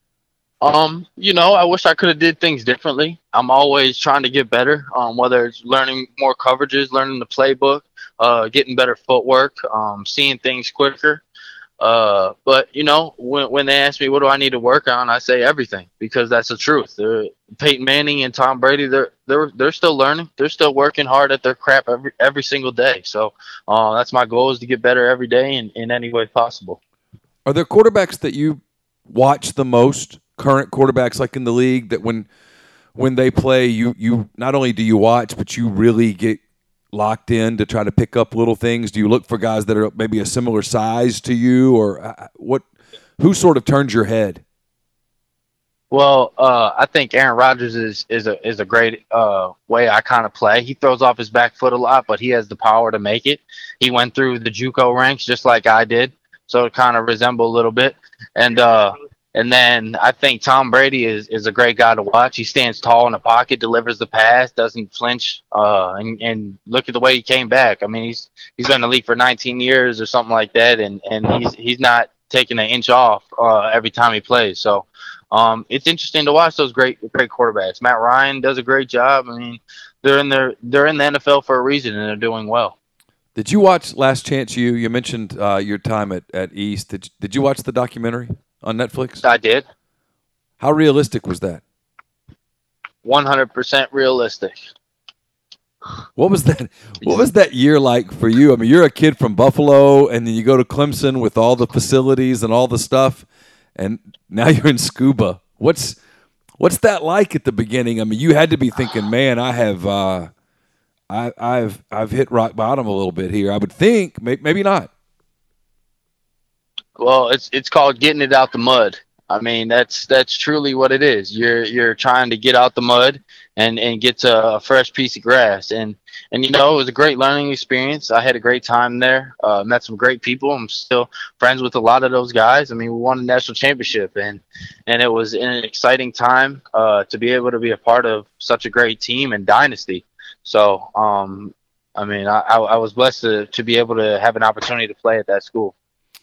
Speaker 4: Um, you know, I wish I could have did things differently. I'm always trying to get better, um, whether it's learning more coverages, learning the playbook, uh, getting better footwork, um, seeing things quicker. Uh, but, you know, when when they ask me what do I need to work on, I say everything, because that's the truth. They're, Peyton Manning and Tom Brady, they're they're they're still learning. They're still working hard at their craft every every single day. So uh, that's my goal, is to get better every day in, in any way possible.
Speaker 6: Are there quarterbacks that you watch the most, current quarterbacks like in the league, that when when they play, you you not only do you watch, but you really get locked in to try to pick up little things? Do you look for guys that are maybe a similar size to you, or what? Who sort of turns your head?
Speaker 4: Well, uh, I think Aaron Rodgers is is a is a great uh, way I kind of play. He throws off his back foot a lot, but he has the power to make it. He went through the JUCO ranks just like I did, so it kind of resemble a little bit. And uh, and then I think Tom Brady is, is a great guy to watch. He stands tall in the pocket, delivers the pass, doesn't flinch, uh, and and look at the way he came back. I mean, he's he's been in the league for nineteen years or something like that, and, and he's he's not taking an inch off uh, every time he plays. So. Um, it's interesting to watch those great, great quarterbacks. Matt Ryan does a great job. I mean, they're in their, they're in the N F L for a reason, and they're doing well.
Speaker 6: Did you watch Last Chance U? You mentioned uh, your time at, at East. Did Did you watch the documentary on Netflix?
Speaker 4: I did.
Speaker 6: How realistic was that?
Speaker 4: one hundred percent realistic.
Speaker 6: What was that? What was that year like for you? I mean, you're a kid from Buffalo, and then you go to Clemson with all the facilities and all the stuff. And now you're in scuba. What's what's that like at the beginning? I mean, you had to be thinking, man, I have, uh, I, I've, I've hit rock bottom a little bit here. I would think, maybe not.
Speaker 4: Well, it's it's called getting it out the mud. I mean, that's that's truly what it is. You're you're trying to get out the mud, and and gets a, a fresh piece of grass. And and you know, it was a great learning experience. I had a great time there. Uh, met some great people. I'm still friends with a lot of those guys. I mean, we won a national championship, and and it was an exciting time uh, to be able to be a part of such a great team and dynasty. So, um, I mean, I, I, I was blessed to, to be able to have an opportunity to play at that school.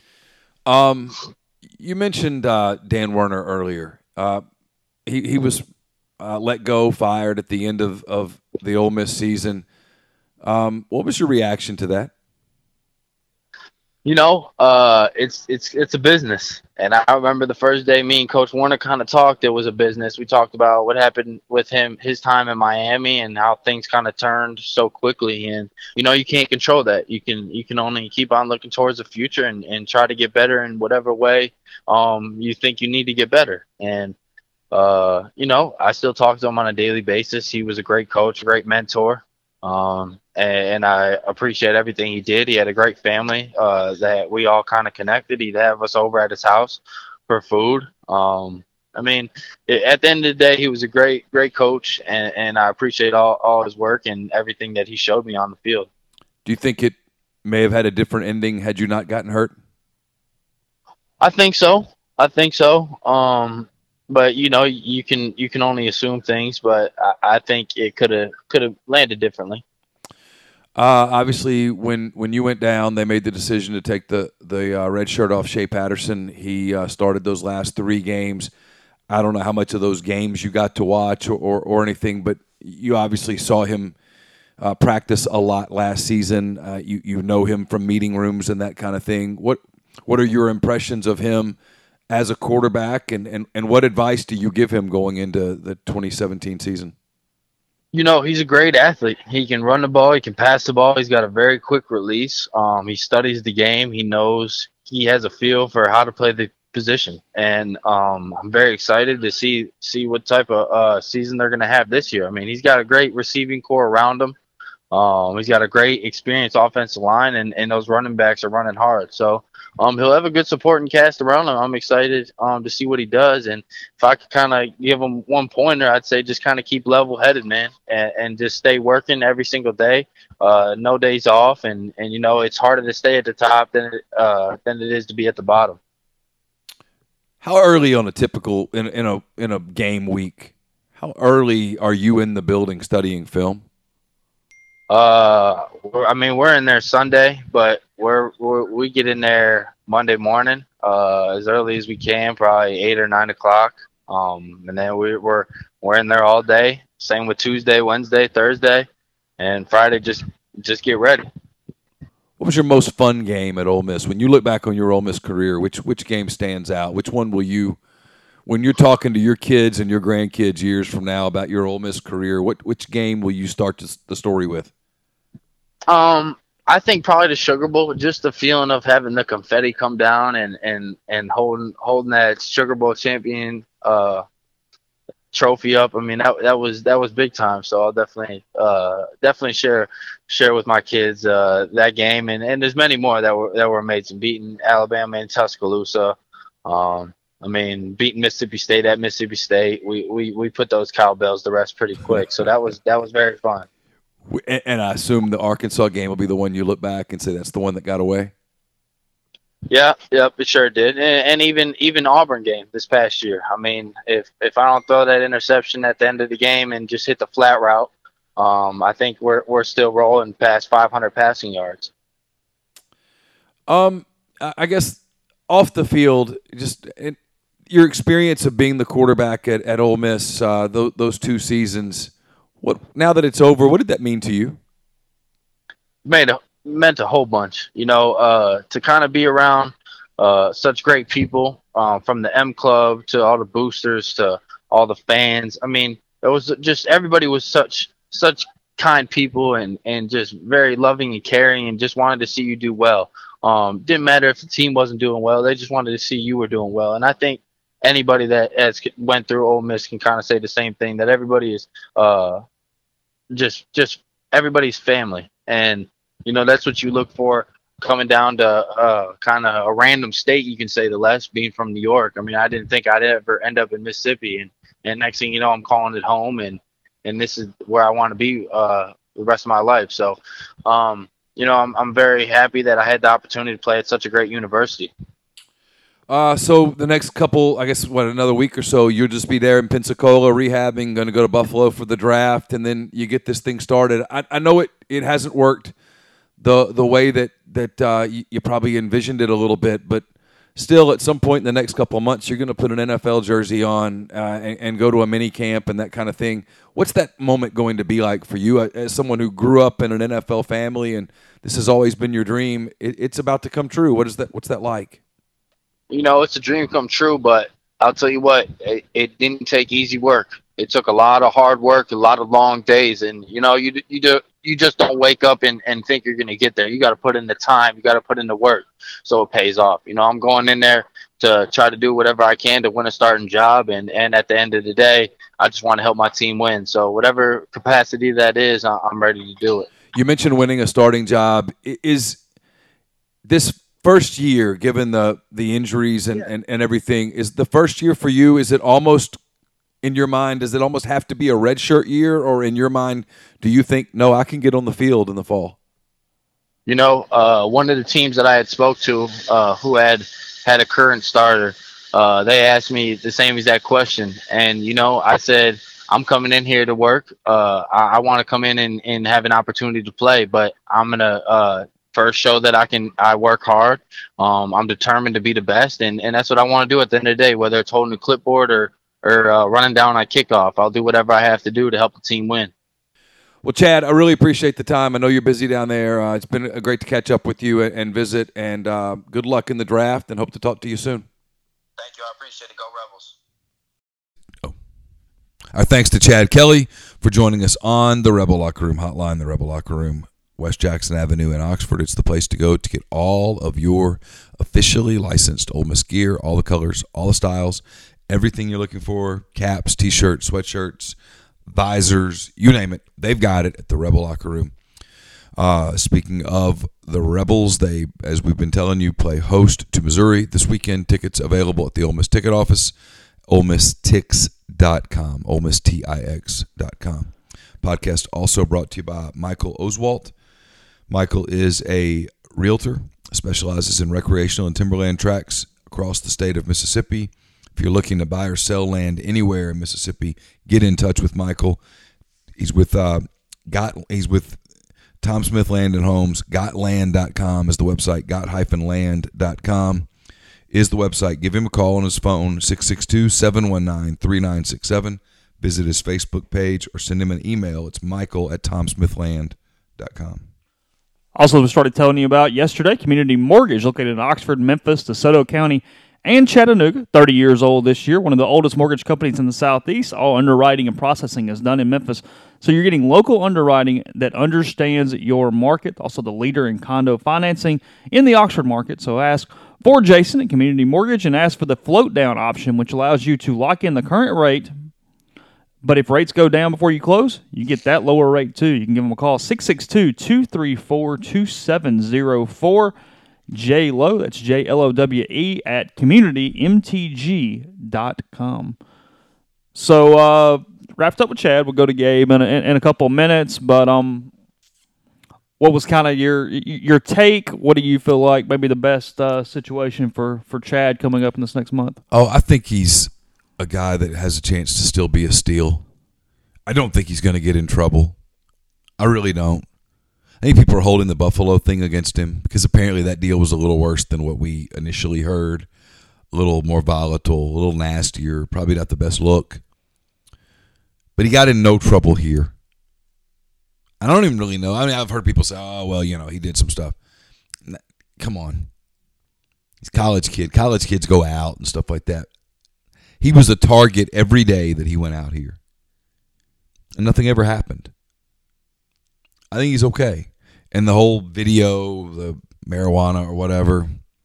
Speaker 6: Um, you mentioned uh, Dan Werner earlier. Uh, he he was uh, let go, fired at the end of, of the Ole Miss season. Um, what was your reaction to that?
Speaker 4: You know, uh, it's it's it's a business, and I remember the first day me and Coach Werner kind of talked. It was a business. We talked about what happened with him, his time in Miami, and how things kind of turned so quickly. And you know, you can't control that. You can you can only keep on looking towards the future and, and try to get better in whatever way um, you think you need to get better. And uh, you know, I still talk to him on a daily basis. He was a great coach, a great mentor. Um, and I appreciate everything he did. He had a great family uh, that we all kind of connected. He'd have us over at his house for food. Um, I mean, it, at the end of the day, he was a great, great coach, and, and I appreciate all, all his work and everything that he showed me on the field.
Speaker 6: Do you think it may have had a different ending had you not gotten hurt?
Speaker 4: I think so. I think so. Um, But you know, you can you can only assume things. But I, I think it could have could have landed differently.
Speaker 6: Uh, obviously, when, when you went down, they made the decision to take the the uh, red shirt off Shea Patterson. He uh, started those last three games. I don't know how much of those games you got to watch or, or, or anything, but you obviously saw him uh, practice a lot last season. Uh, you you know him from meeting rooms and that kind of thing. What what are your impressions of him as a quarterback, and, and, and what advice do you give him going into the twenty seventeen season?
Speaker 4: You know, he's a great athlete. He can run the ball. He can pass the ball. He's got a very quick release. Um, he studies the game. He knows he has a feel for how to play the position. And um, I'm very excited to see see what type of uh, season they're going to have this year. I mean, he's got a great receiving core around him. Um, he's got a great experienced offensive line, and, and those running backs are running hard. So um, he'll have a good supporting cast around him. I'm excited um, to see what he does. And if I could kind of give him one pointer, I'd say just kind of keep level-headed, man, and, and just stay working every single day. Uh, no days off, and, and you know it's harder to stay at the top than it, uh, than it is to be at the bottom.
Speaker 6: How early on a typical in, in a in a game week? How early are you in the building studying film?
Speaker 4: Uh, we're, I mean, we're in there Sunday, but we're, we're we get in there Monday morning, uh, as early as we can, probably eight or nine o'clock. Um, and then we, we're we're in there all day. Same with Tuesday, Wednesday, Thursday, and Friday. Just just get ready.
Speaker 6: What was your most fun game at Ole Miss? When you look back on your Ole Miss career, which which game stands out? Which one will you, when you're talking to your kids and your grandkids years from now about your Ole Miss career, what which game will you start to, the story with?
Speaker 4: Um, I think probably the Sugar Bowl. Just the feeling of having the confetti come down and and and holding holding that Sugar Bowl champion uh trophy up. I mean, that that was that was big time. So I'll definitely uh definitely share share with my kids uh that game, and, and there's many more that were that were amazing. Beating Alabama in Tuscaloosa, um I mean beating Mississippi State at Mississippi State. We we we put those cowbells to rest pretty quick. So that was that was very fun.
Speaker 6: And I assume the Arkansas game will be the one you look back and say that's the one that got away.
Speaker 4: Yeah, yep, it sure did. And, and even even Auburn game this past year. I mean, if if I don't throw that interception at the end of the game and just hit the flat route, um, I think we're we're still rolling past five hundred passing yards.
Speaker 6: Um, I guess off the field, just in, your experience of being the quarterback at at Ole Miss, uh, those, those two seasons. What now that it's over? What did that mean to you?
Speaker 4: Made a meant a whole bunch, you know, uh, to kind of be around uh, such great people, um, from the M Club to all the boosters to all the fans. I mean, it was just everybody was such such kind people and, and just very loving and caring and just wanted to see you do well. Um, didn't matter if the team wasn't doing well; they just wanted to see you were doing well. And I think anybody that has went through Ole Miss can kind of say the same thing, that everybody is uh, just just everybody's family. And you know, that's what you look for coming down to uh, kind of a random state, you can say the less, being from New York. I mean, I didn't think I'd ever end up in Mississippi. And, and next thing you know, I'm calling it home. And, and this is where I want to be uh, the rest of my life. So, um, you know, I'm I'm very happy that I had the opportunity to play at such a great university.
Speaker 6: Uh, so the next couple, I guess, what, another week or so, you'll just be there in Pensacola rehabbing, going to go to Buffalo for the draft, and then you get this thing started. I, I know it, it hasn't worked the the way that, that uh, you, you probably envisioned it a little bit, but still at some point in the next couple of months, you're going to put an N F L jersey on uh, and, and go to a mini camp and that kind of thing. What's that moment going to be like for you as someone who grew up in an N F L family and this has always been your dream? It, it's about to come true. What is that? What's that like?
Speaker 4: You know, it's a dream come true, but I'll tell you what, it, it didn't take easy work. It took a lot of hard work, a lot of long days, and you know, you you do you just don't wake up and, and think you're going to get there. You got to put in the time, you got to put in the work, so it pays off. You know, I'm going in there to try to do whatever I can to win a starting job, and and at the end of the day, I just want to help my team win. So whatever capacity that is, I'm ready to do it.
Speaker 6: You mentioned winning a starting job. Is this first year, given the the injuries and, yeah. and, and everything, is the first year for you, is it almost, in your mind, does it almost have to be a redshirt year? Or in your mind, do you think, no, I can get on the field in the fall?
Speaker 4: You know, uh, one of the teams that I had spoke to uh, who had had a current starter, uh, they asked me the same exact question. And, you know, I said, I'm coming in here to work. Uh, I, I want to come in and, and have an opportunity to play, but I'm going to uh, – first show that I can, I work hard. Um, I'm determined to be the best. And, and that's what I want to do at the end of the day, whether it's holding a clipboard or, or uh, running down on kickoff. I'll do whatever I have to do to help the team win.
Speaker 6: Well, Chad, I really appreciate the time. I know you're busy down there. Uh, it's been a great to catch up with you and, and visit, and uh, good luck in the draft, and hope to talk to you soon.
Speaker 4: Thank you. I appreciate it. Go Rebels.
Speaker 6: Oh. Our thanks to Chad Kelly for joining us on the Rebel Locker Room Hotline, the Rebel Locker Room, West Jackson Avenue in Oxford. It's the place to go to get all of your officially licensed Ole Miss gear, all the colors, all the styles, everything you're looking for, caps, T-shirts, sweatshirts, visors, you name it. They've got it at the Rebel Locker Room. Uh, speaking of the Rebels, they, as we've been telling you, play host to Missouri this weekend. Tickets available at the Ole Miss ticket office, ole miss tix dot com, ole miss tix dot com. Podcast also brought to you by Michael Oswalt. Michael is a realtor, specializes in recreational and timberland tracts across the state of Mississippi. If you're looking to buy or sell land anywhere in Mississippi, get in touch with Michael. He's with uh, got he's with Tom Smith Land and Homes. got land dot com is the website. got dash land dot com is the website. Give him a call on his phone, six six two, seven one nine, three nine six seven. Visit his Facebook page or send him an email. It's michael at tom smith land dot com.
Speaker 5: Also, we started telling you about yesterday, Community Mortgage, located in Oxford, Memphis, DeSoto County, and Chattanooga. thirty years old this year, one of the oldest mortgage companies in the Southeast. All underwriting and processing is done in Memphis. So you're getting local underwriting that understands your market, also the leader in condo financing in the Oxford market. So ask for Jason at Community Mortgage and ask for the float down option, which allows you to lock in the current rate. But if rates go down before you close, you get that lower rate too. You can give them a call, six six two, two three four, two seven zero four. J Lowe, that's J L O W E, at community m t g dot com. So, uh, wrapped up with Chad. We'll go to Gabe in a, in a couple of minutes. But um, what was kind of your your take? What do you feel like maybe the best uh, situation for, for Chad coming up in this next month?
Speaker 6: Oh, I think he's a guy that has a chance to still be a steal. I don't think he's going to get in trouble. I really don't. I think people are holding the Buffalo thing against him because apparently that deal was a little worse than what we initially heard. A little more volatile, a little nastier, probably not the best look. But he got in no trouble here. I don't even really know. I mean, I've heard people say, oh, well, you know, he did some stuff. Come on. He's a college kid. College kids go out and stuff like that. He was a target every day that he went out here. And nothing ever happened. I think he's okay. And the whole video, the marijuana or whatever,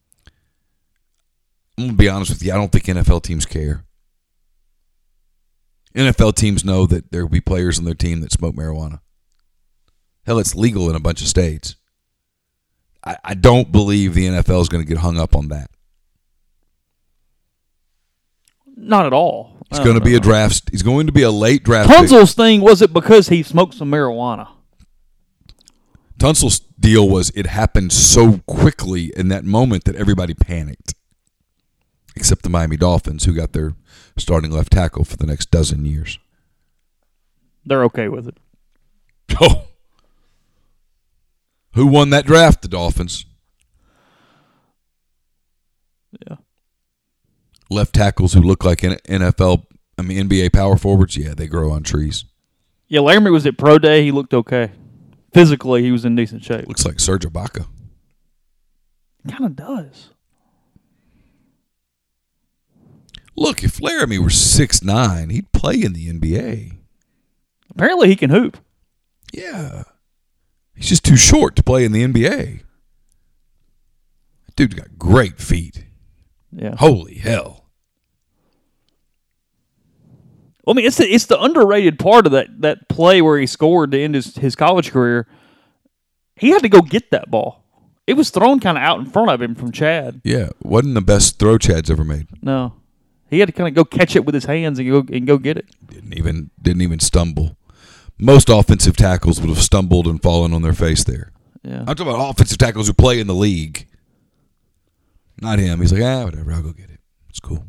Speaker 6: I'm going to be honest with you, I don't think N F L teams care. N F L teams know that there will be players on their team that smoke marijuana. Hell, it's legal in a bunch of states. I, I don't believe the N F L is going to get hung up on that.
Speaker 5: Not at all.
Speaker 6: He's going to be a draft. He's going to be a late draft.
Speaker 5: Tunsil's thing was it because he smoked some marijuana?
Speaker 6: Tunsil's deal was it happened so quickly in that moment that everybody panicked, except the Miami Dolphins, who got their starting left tackle for the next dozen years.
Speaker 5: They're okay with it.
Speaker 6: Oh, who won that draft? The Dolphins.
Speaker 5: Yeah.
Speaker 6: Left tackles who look like N F L, I mean N B A power forwards. Yeah, they grow on trees.
Speaker 5: Yeah, Laramie was at Pro Day. He looked okay. Physically, he was in decent shape.
Speaker 6: Looks like Serge Ibaka.
Speaker 5: Kind of does.
Speaker 6: Look, if Laramie were six nine, he'd play in the N B A.
Speaker 5: Apparently, he can hoop.
Speaker 6: Yeah. He's just too short to play in the N B A. Dude's got great feet.
Speaker 5: Yeah.
Speaker 6: Holy hell.
Speaker 5: Well, I mean, it's the, it's the underrated part of that, that play where he scored to end his, his college career. He had to go get that ball. It was thrown kind of out in front of him from Chad.
Speaker 6: Yeah, wasn't the best throw Chad's ever made.
Speaker 5: No. He had to kind of go catch it with his hands and go and go get it.
Speaker 6: Didn't even didn't even stumble. Most offensive tackles would have stumbled and fallen on their face there.
Speaker 5: Yeah.
Speaker 6: I'm talking about offensive tackles who play in the league. Not him. He's like, ah, whatever, I'll go get it. It's cool.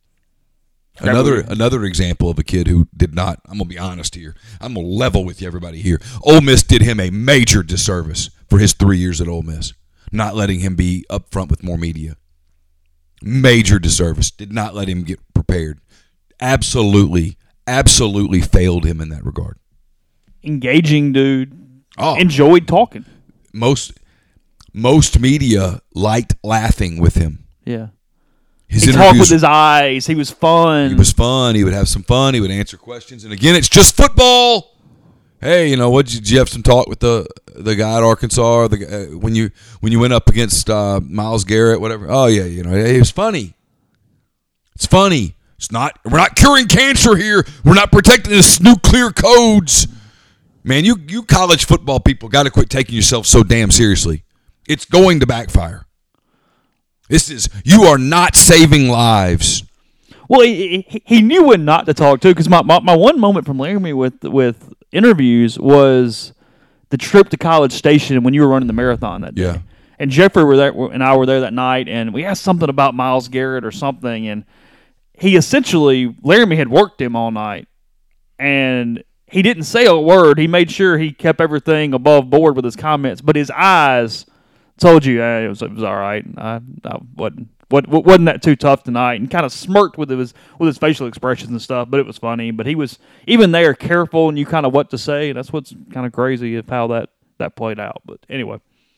Speaker 6: Another another example of a kid who did not, I'm going to be honest here. I'm going to level with you, everybody here. Ole Miss did him a major disservice for his three years at Ole Miss, not letting him be up front with more media. Major disservice. Did not let him get prepared. Absolutely, absolutely failed him in that regard.
Speaker 5: Engaging dude.
Speaker 6: Oh.
Speaker 5: Enjoyed talking.
Speaker 6: Most most media liked laughing with him.
Speaker 5: Yeah.
Speaker 6: His
Speaker 5: he talked with his eyes. He was fun.
Speaker 6: He was fun. He would have some fun. He would answer questions. And again, it's just football. Hey, you know what? Did you have some talk with the the guy at Arkansas? Or the uh, when you when you went up against uh, Myles Garrett, whatever. Oh yeah, you know, it was funny. It's funny. It's not. We're not curing cancer here. We're not protecting this nuclear codes. Man, you you college football people got to quit taking yourself so damn seriously. It's going to backfire. This is, you are not saving lives.
Speaker 5: Well, he, he, he knew when not to talk, too, because my, my, my one moment from Laramie with with interviews was the trip to College Station when you were running the marathon that day.
Speaker 6: Yeah.
Speaker 5: And Jeffrey were there, and I were there that night, and we asked something about Myles Garrett or something, and he essentially, Laramie had worked him all night, and he didn't say a word. He made sure he kept everything above board with his comments, but his eyes told you hey, it was it was all right. I, I wasn't wasn't that too tough tonight, and kind of smirked with his with his facial expressions and stuff. But it was funny. But he was even there careful and knew kind of what to say. That's what's kind of crazy of how that, that played out. But anyway,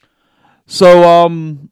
Speaker 5: so um,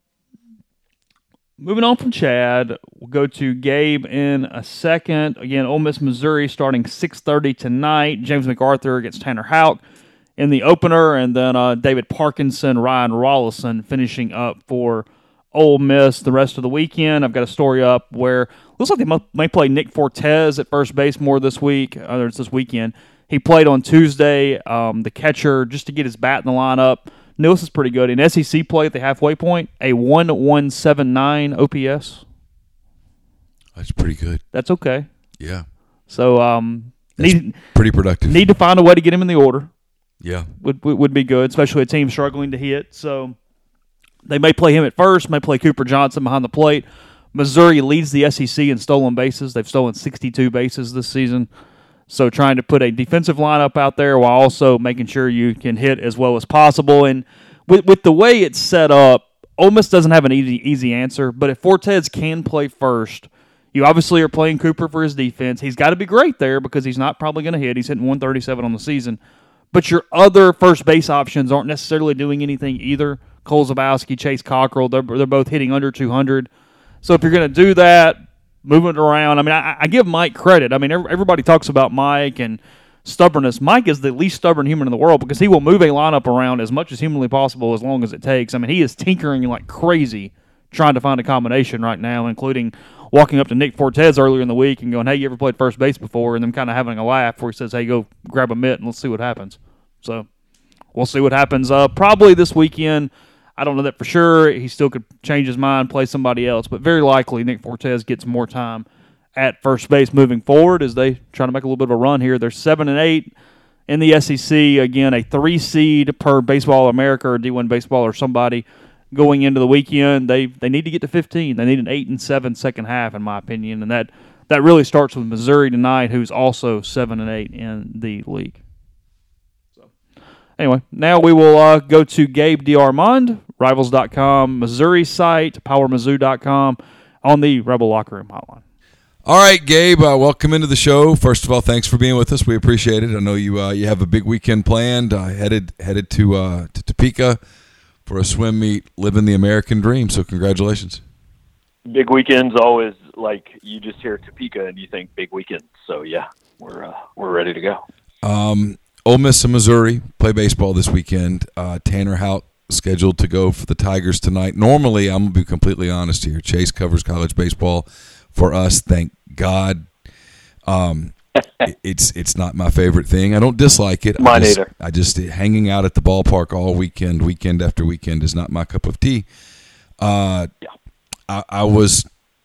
Speaker 5: moving on from Chad, we'll go to Gabe in a second. Again, Ole Miss, Missouri, starting six thirty tonight. James MacArthur against Tanner Houck in the opener, and then uh, David Parkinson, Ryan Rollison finishing up for Ole Miss the rest of the weekend. I've got a story up where looks like they may, may play Nick Fortes at first base more this week, or it's this weekend. He played on Tuesday, um, the catcher, just to get his bat in the lineup. Nils is pretty good. In S E C play at the halfway point, a one one seven nine O P S.
Speaker 6: That's pretty good.
Speaker 5: That's okay.
Speaker 6: Yeah.
Speaker 5: So um, need,
Speaker 6: pretty productive.
Speaker 5: Need to find a way to get him in the order.
Speaker 6: Yeah.
Speaker 5: Would, would would be good, especially a team struggling to hit. So they may play him at first, may play Cooper Johnson behind the plate. Missouri leads the S E C in stolen bases. They've stolen sixty-two bases this season. So trying to put a defensive lineup out there while also making sure you can hit as well as possible. And with with the way it's set up, Ole Miss doesn't have an easy easy answer. But if Fortes can play first, you obviously are playing Cooper for his defense. He's got to be great there because he's not probably going to hit. He's hitting one thirty-seven on the season. But your other first base options aren't necessarily doing anything either. Cole Zabowski, Chase Cockrell, they're, they're both hitting under two hundred. So if you're going to do that, moving it around, I mean, I, I give Mike credit. I mean, everybody talks about Mike and stubbornness. Mike is the least stubborn human in the world because he will move a lineup around as much as humanly possible as long as it takes. I mean, he is tinkering like crazy trying to find a combination right now, including walking up to Nick Fortes earlier in the week and going, hey, you ever played first base before? And then kind of having a laugh where he says, hey, go grab a mitt and let's see what happens. So we'll see what happens. Uh, probably this weekend. I don't know that for sure. He still could change his mind, play somebody else, but very likely Nick Fortes gets more time at first base moving forward as they try to make a little bit of a run here. They're seven and eight in the S E C. Again, a three seed per Baseball America or D one Baseball or somebody going into the weekend. They they need to get to fifteen. They need an eight and seven second half, in my opinion, and that that really starts with Missouri tonight, who's also seven and eight in the league. So, anyway, now we will uh, go to Gabe DeArmond, Rivals dot com, Missouri site, Power Mizzou dot com, on the Rebel Locker Room hotline.
Speaker 6: All right, Gabe, uh, welcome into the show. First of all, thanks for being with us. We appreciate it. I know you uh, you have a big weekend planned, uh, headed headed to uh, to Topeka for a swim meet, living the American dream. So congratulations.
Speaker 7: Big weekends always, like you just hear Topeka and you think big weekend. So yeah, we're uh, we're ready to go.
Speaker 6: Um, Ole Miss and Missouri play baseball this weekend. Uh, Tanner Houck scheduled to go for the Tigers tonight. Normally, I'm gonna be completely honest here. Chase covers college baseball for us, thank God. Um, it's it's not my favorite thing. I don't dislike it.
Speaker 7: Mine
Speaker 6: I just,
Speaker 7: either.
Speaker 6: I just hanging out at the ballpark all weekend, weekend after weekend, is not my cup of tea. Uh,
Speaker 7: yeah.
Speaker 6: I, I was,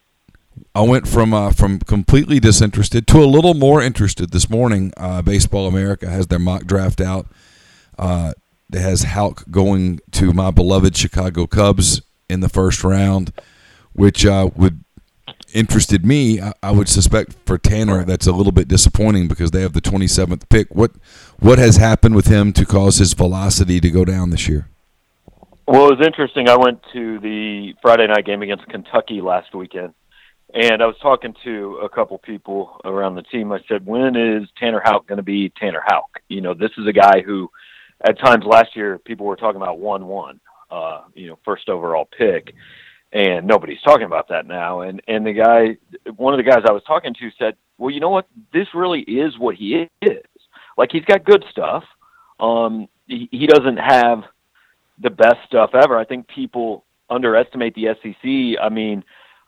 Speaker 6: I went from uh, from completely disinterested to a little more interested this morning. Uh, Baseball America has their mock draft out. Uh, it has Houck going to my beloved Chicago Cubs in the first round, which uh, would. Interested me. I, I would suspect for Tanner that's a little bit disappointing because they have the twenty-seventh pick. What what has happened with him to cause his velocity to go down this year?
Speaker 7: Well, it was interesting. I went to the Friday night game against Kentucky last weekend, and I was talking to a couple people around the team. I said, when is Tanner Houck going to be Tanner Houck? You know, this is a guy who at times last year people were talking about one one, uh, you know, first overall pick. And nobody's talking about that now. And and the guy, one of the guys I was talking to said, well, you know what? This really is what he is. Like, he's got good stuff. Um, he, he doesn't have the best stuff ever. I think people underestimate the S E C. I mean,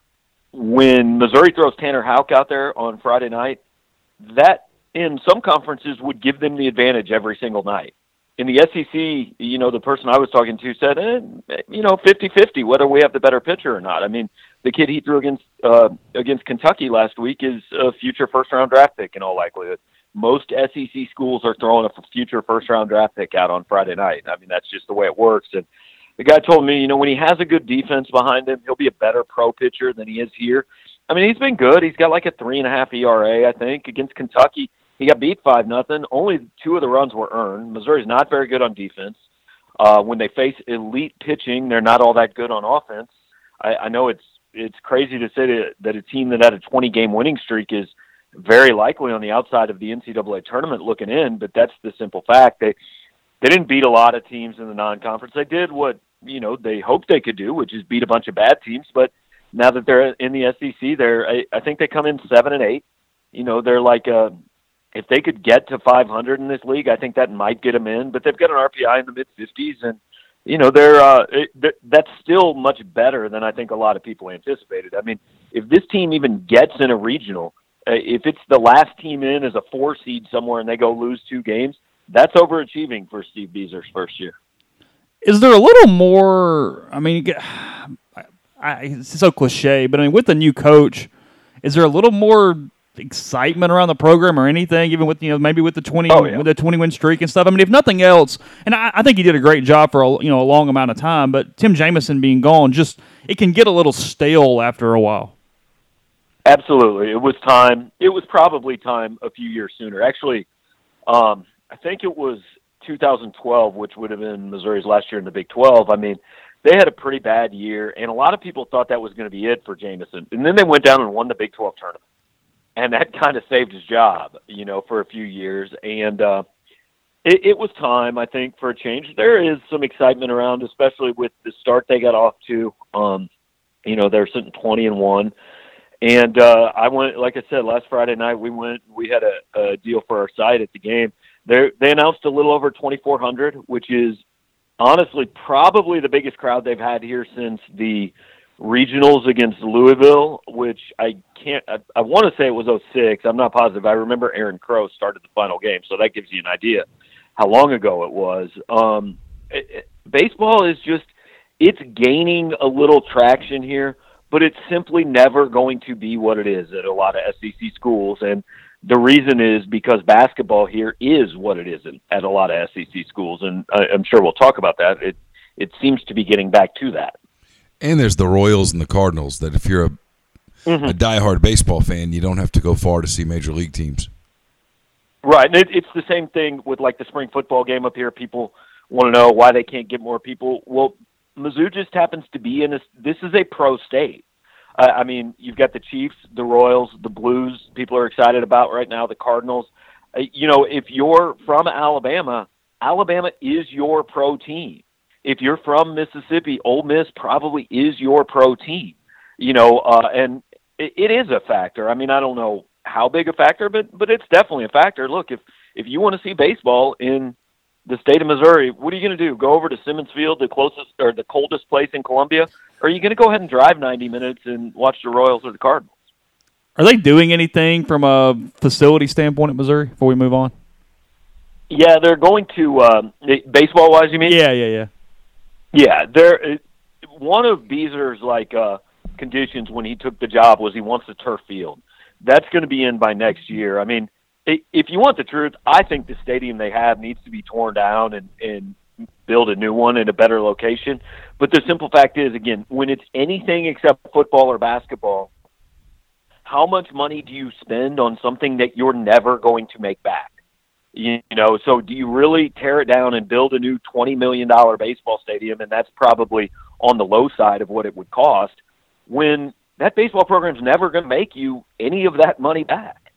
Speaker 7: when Missouri throws Tanner Houck out there on Friday night, that in some conferences would give them the advantage every single night. In the S E C, you know, the person I was talking to said, eh, you know, fifty-fifty, whether we have the better pitcher or not. I mean, the kid he threw against uh, against Kentucky last week is a future first-round draft pick in all likelihood. Most S E C schools are throwing a future first-round draft pick out on Friday night. I mean, that's just the way it works. And the guy told me, you know, when he has a good defense behind him, he'll be a better pro pitcher than he is here. I mean, he's been good. He's got like a three and a half E R A, I think, against Kentucky. He got beat five nothing. Only two of the runs were earned. Missouri's not very good on defense. Uh, when they face elite pitching, they're not all that good on offense. I, I know it's it's crazy to say that, that a team that had a twenty-game winning streak is very likely on the outside of the N C double A tournament looking in, but that's the simple fact. They they didn't beat a lot of teams in the non-conference. They did what, you know, they hoped they could do, which is beat a bunch of bad teams. But now that they're in the S E C, they're I, I think they come in seven and eight. You know, they're like a if they could get to five hundred in this league, I think that might get them in. But they've got an R P I in the mid fifties, and you know they're, uh, it, that's still much better than I think a lot of people anticipated. I mean, if this team even gets in a regional, uh, if it's the last team in as a four seed somewhere and they go lose two games, that's overachieving for Steve Beazer's first year.
Speaker 5: Is there a little more? I mean, I, I, it's so cliche, but I mean, with the new coach, is there a little more excitement around the program or anything, even with, you know, maybe with the twenty
Speaker 7: oh, yeah.
Speaker 5: with the twenty win streak and stuff? I mean, if nothing else, and I, I think he did a great job for a, you know a long amount of time, but Tim Jamison being gone, just it can get a little stale after a while.
Speaker 7: Absolutely, it was time. It was probably time a few years sooner. Actually, um, I think it was two thousand twelve, which would have been Missouri's last year in the Big twelve. I mean, they had a pretty bad year, and a lot of people thought that was going to be it for Jamison. And then they went down and won the Big twelve tournament. And that kind of saved his job, you know, for a few years. And uh, it, it was time, I think, for a change. There is some excitement around, especially with the start they got off to. Um, you know, they're sitting twenty and one. And uh, I went, like I said, last Friday night, we went, we had a, a deal for our site at the game. They they announced a little over twenty-four hundred, which is honestly probably the biggest crowd they've had here since the regionals against Louisville, which I can't, I, I want to say it was oh six. I'm not positive. I remember Aaron Crow started the final game, so that gives you an idea how long ago it was. Um, it, it, baseball is just, it's gaining a little traction here, but it's simply never going to be what it is at a lot of S E C schools. And the reason is because basketball here is what it is at a lot of S E C schools. And I'm sure we'll talk about that. It, it seems to be getting back to that.
Speaker 6: And there's the Royals and the Cardinals that if you're a, mm-hmm. a diehard baseball fan, you don't have to go far to see major league teams.
Speaker 7: Right. And it, it's the same thing with like the spring football game up here. People want to know why they can't get more people. Well, Mizzou just happens to be in this. This is a pro state. Uh, I mean, you've got the Chiefs, the Royals, the Blues. People are excited about right now. The Cardinals. Uh, you know, if you're from Alabama, Alabama is your pro team. If you're from Mississippi, Ole Miss probably is your pro team. You know, uh, and it, it is a factor. I mean, I don't know how big a factor, but but it's definitely a factor. Look, if if you want to see baseball in the state of Missouri, what are you going to do? Go over to Simmons Field, the closest or the coldest place in Columbia? Or are you going to go ahead and drive ninety minutes and watch the Royals or the Cardinals?
Speaker 5: Are they doing anything from a facility standpoint at Missouri before we move on?
Speaker 7: Yeah, they're going to um, baseball-wise, you mean?
Speaker 5: Yeah, yeah, yeah.
Speaker 7: Yeah, they're one of Beezer's like uh, conditions when he took the job was he wants a turf field. That's going to be in by next year. I mean, if you want the truth, I think the stadium they have needs to be torn down and, and build a new one in a better location. But the simple fact is, again, when it's anything except football or basketball, how much money do you spend on something that you're never going to make back? You know, so do you really tear it down and build a new twenty million dollars baseball stadium, and that's probably on the low side of what it would cost, when that baseball program's never going to make you any of that money back?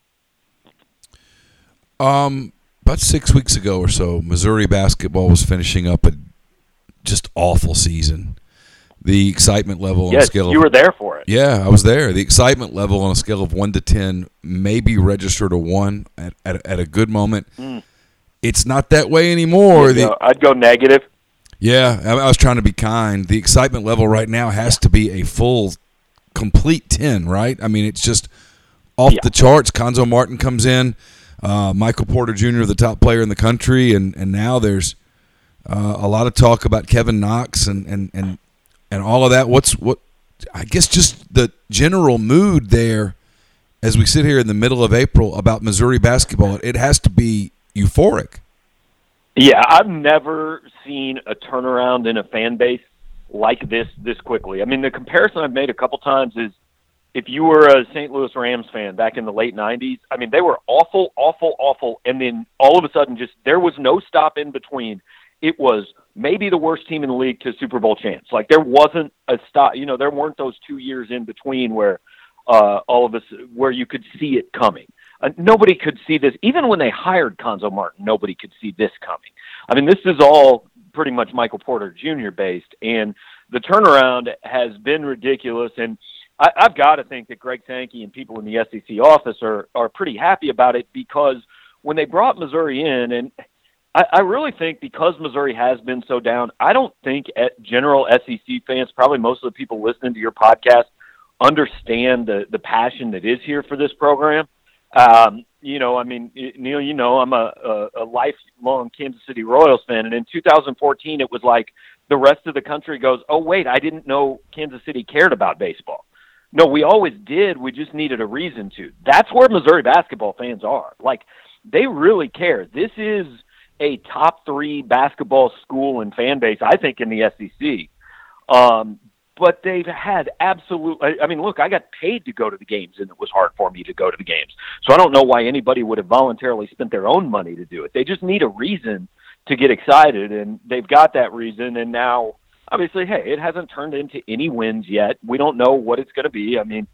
Speaker 6: Um, about six weeks ago or so, Missouri basketball was finishing up a just awful season. The excitement level on
Speaker 7: yes,
Speaker 6: a scale of,
Speaker 7: you were there for it.
Speaker 6: Yeah, I was there. The excitement level on a scale of one to ten maybe registered a one at at, at a good moment. Mm. It's not that way anymore.
Speaker 7: The, I'd go negative.
Speaker 6: Yeah, I, I was trying to be kind. The excitement level right now has to be a full, complete ten, right? I mean, it's just off yeah. the charts. Conzo Martin comes in. Uh, Michael Porter Junior, the top player in the country, and, and now there's uh, a lot of talk about Kevin Knox and, and, and, and all of that. What's what? I guess just the general mood there as we sit here in the middle of April about Missouri basketball, it has to be euphoric.
Speaker 7: Yeah, I've never seen a turnaround in a fan base like this this quickly. I mean, the comparison I've made a couple times is if you were a Saint Louis Rams fan back in the late nineties, I mean, they were awful, awful, awful, and then all of a sudden just there was no stop in between. It was maybe the worst team in the league to Super Bowl champs. Like, there wasn't a stop. You know, there weren't those two years in between where uh, all of us, where you could see it coming. Uh, nobody could see this. Even when they hired Conzo Martin, nobody could see this coming. I mean, this is all pretty much Michael Porter Junior based, and the turnaround has been ridiculous. And I, I've got to think that Greg Sankey and people in the S E C office are, are pretty happy about it, because when they brought Missouri in, and I, I really think because Missouri has been so down, I don't think at general S E C fans, probably most of the people listening to your podcast, understand the, the passion that is here for this program. Um, you know, I mean, Neil, you know, I'm a, a, a lifelong Kansas City Royals fan, and in two thousand fourteen, it was like the rest of the country goes, oh, wait, I didn't know Kansas City cared about baseball. No, we always did. We just needed a reason to. That's where Missouri basketball fans are. Like, they really care. This is a top three basketball school and fan base, I think, in the S E C. Um, but they've had absolute – I mean, look, I got paid to go to the games, and it was hard for me to go to the games. So I don't know why anybody would have voluntarily spent their own money to do it. They just need a reason to get excited, and they've got that reason. And now, obviously, hey, it hasn't turned into any wins yet. We don't know what it's going to be. I mean,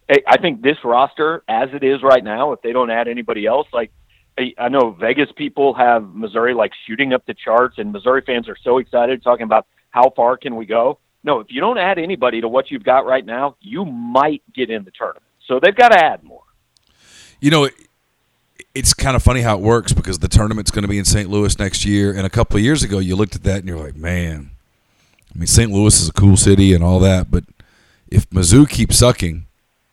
Speaker 7: I think this roster, as it is right now, if they don't add anybody else, like, I know Vegas people have Missouri like shooting up the charts, and Missouri fans are so excited talking about how far can we go. No, if you don't add anybody to what you've got right now, you might get in the tournament. So they've got to add more.
Speaker 6: You know, it, it's kind of funny how it works, because the tournament's going to be in Saint Louis next year, and a couple of years ago you looked at that and you're like, man, I mean, Saint Louis is a cool city and all that, but if Mizzou keeps sucking,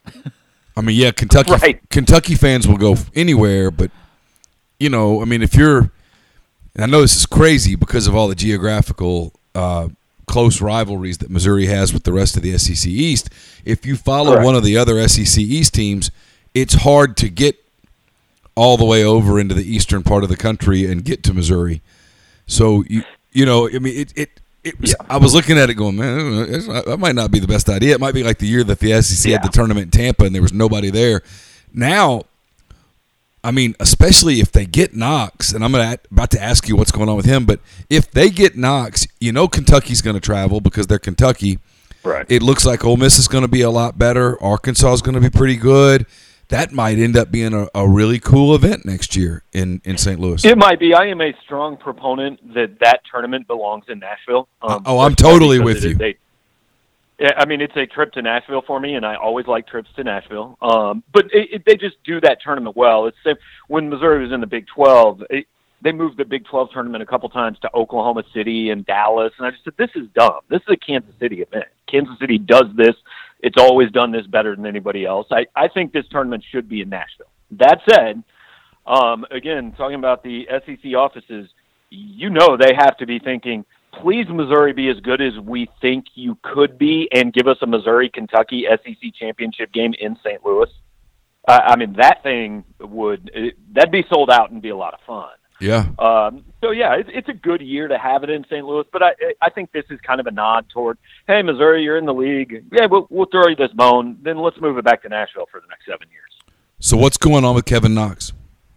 Speaker 6: I mean, yeah, Kentucky right. Kentucky fans will go anywhere, but you know, I mean, if you're, and I know this is crazy because of all the geographical uh, close rivalries that Missouri has with the rest of the S E C East. If you follow
Speaker 7: Correct.
Speaker 6: one of the other S E C East teams, it's hard to get all the way over into the eastern part of the country and get to Missouri. So, you you know, I mean, it it, it was, yeah. I was looking at it going, man, it's not, that might not be the best idea. It might be like the year that the S E C
Speaker 7: yeah.
Speaker 6: had the tournament in Tampa and there was nobody there. Now, I mean, especially if they get Knox, and I'm gonna, about to ask you what's going on with him, but if they get Knox, you know Kentucky's going to travel because they're Kentucky.
Speaker 7: Right.
Speaker 6: It looks like Ole Miss is going to be a lot better. Arkansas is going to be pretty good. That might end up being a, a really cool event next year in, in Saint Louis.
Speaker 7: It might be. I am a strong proponent that that tournament belongs in Nashville. Um,
Speaker 6: oh, I'm totally with
Speaker 7: it,
Speaker 6: you.
Speaker 7: They, Yeah, I mean, it's a trip to Nashville for me, and I always like trips to Nashville. Um, but it, it, they just do that tournament well. It's same, when Missouri was in the Big twelve, it, they moved the Big twelve tournament a couple times to Oklahoma City and Dallas, and I just said, this is dumb. This is a Kansas City event. Kansas City does this. It's always done this better than anybody else. I, I think this tournament should be in Nashville. That said, um, again, talking about the S E C offices, you know they have to be thinking, please, Missouri, be as good as we think you could be and give us a Missouri-Kentucky S E C championship game in Saint Louis. Uh, I mean, that thing would it, – that'd be sold out and be a lot of fun.
Speaker 6: Yeah.
Speaker 7: Um, so, yeah, it, it's a good year to have it in Saint Louis, but I I think this is kind of a nod toward, hey, Missouri, you're in the league. Yeah, we'll, we'll throw you this bone. Then let's move it back to Nashville for the next seven years.
Speaker 6: So what's going on with Kevin Knox?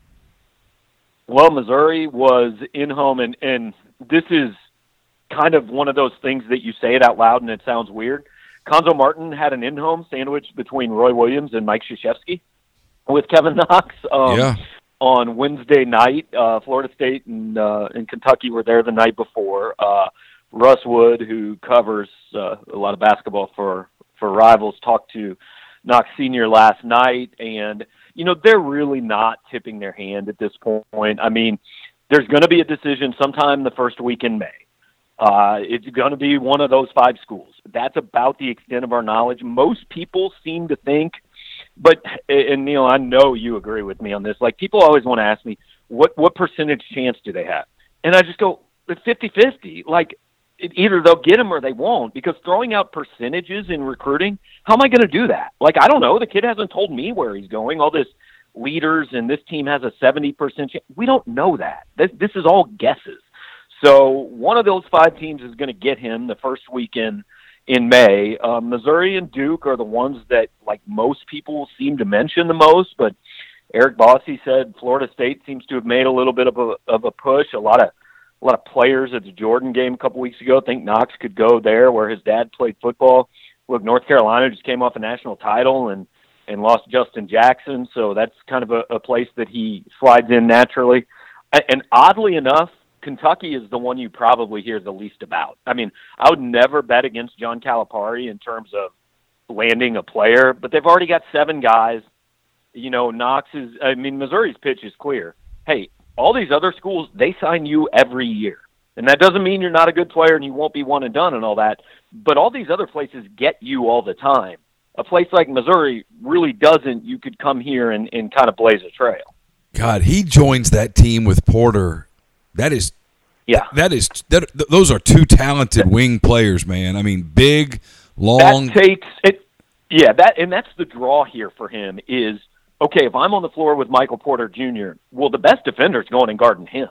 Speaker 7: Well, Missouri was in home, and, and this is – kind of one of those things that you say it out loud and it sounds weird. Conzo Martin had an in-home sandwich between Roy Williams and Mike Krzyzewski with Kevin Knox um,
Speaker 6: yeah.
Speaker 7: on Wednesday night. Uh, Florida State and, uh, and Kentucky were there the night before. Uh, Russ Wood, who covers uh, a lot of basketball for, for Rivals, talked to Knox Senior last night, and, you know, they're really not tipping their hand at this point. I mean, there's going to be a decision sometime the first week in May. Uh, it's going to be one of those five schools. That's about the extent of our knowledge. Most people seem to think, but, and Neil, I know you agree with me on this. Like, people always want to ask me, what, what percentage chance do they have? And I just go, it's fifty-fifty. Like, it, either they'll get them or they won't, because throwing out percentages in recruiting, how am I going to do that? Like, I don't know. The kid hasn't told me where he's going. All this leaders and this team has a seventy percent chance. We don't know that. This, this is all guesses. So one of those five teams is going to get him the first weekend in May. Uh, Missouri and Duke are the ones that, like, most people seem to mention the most, but Eric Bossy said Florida State seems to have made a little bit of a of a push. A lot of a lot of players at the Jordan game a couple weeks ago think Knox could go there where his dad played football. Look, North Carolina just came off a national title and, and lost Justin Jackson, so that's kind of a, a place that he slides in naturally. And oddly enough, Kentucky is the one you probably hear the least about. I mean, I would never bet against John Calipari in terms of landing a player, but they've already got seven guys. You know, Knox is, I mean, Missouri's pitch is clear. Hey, all these other schools, they sign you every year. And that doesn't mean you're not a good player and you won't be one and done and all that, but all these other places get you all the time. A place like Missouri really doesn't. You could come here and, and kind of blaze a trail.
Speaker 6: God, he joins that team with Porter. That is, yeah. That is that. Those are two talented wing players, man. I mean, big, long.
Speaker 7: That takes it. Yeah, that and that's the draw here for him is okay. If I'm on the floor with Michael Porter Junior, well, the best defender is going and guarding him.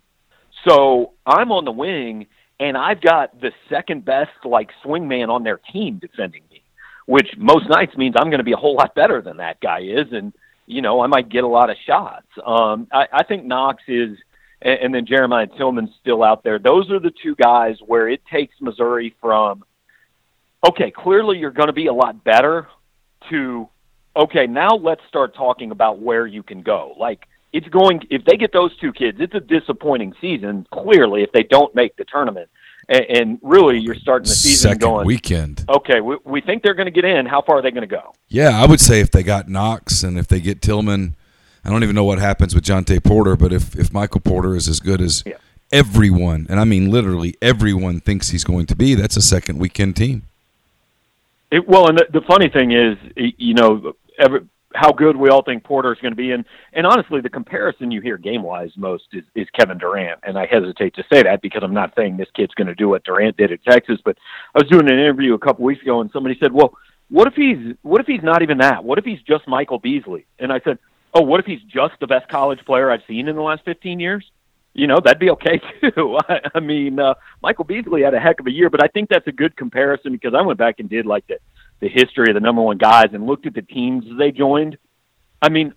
Speaker 7: So I'm on the wing, and I've got the second best like swing man on their team defending me, which most nights means I'm going to be a whole lot better than that guy is, and you know I might get a lot of shots. Um, I, I think Knox is. And then Jeremiah Tillman's still out there. Those are the two guys where it takes Missouri from, okay, clearly you're going to be a lot better, to, okay, now let's start talking about where you can go. Like, it's going, if they get those two kids, it's a disappointing season, clearly, if they don't make the tournament. And, and really, you're starting the season
Speaker 6: Second
Speaker 7: going,
Speaker 6: weekend.
Speaker 7: Okay, we, we think they're going to get in. How far are they going to go?
Speaker 6: Yeah, I would say if they got Knox and if they get Tillman, I don't even know what happens with Jonte Porter, but if, if Michael Porter is as good as yeah. everyone, and I mean literally everyone thinks he's going to be, that's a second weekend team.
Speaker 7: It, well, and the, the funny thing is, you know, every, how good we all think Porter is going to be. And, and honestly, the comparison you hear game-wise most is, is Kevin Durant. And I hesitate to say that because I'm not saying this kid's going to do what Durant did at Texas. But I was doing an interview a couple weeks ago, and somebody said, well, what if he's what if he's not even that? What if he's just Michael Beasley? And I said, oh, what if he's just the best college player I've seen in the last fifteen years? You know, that'd be okay, too. I, I mean, uh, Michael Beasley had a heck of a year, but I think that's a good comparison because I went back and did, like, the, the history of the number one guys and looked at the teams they joined. I mean,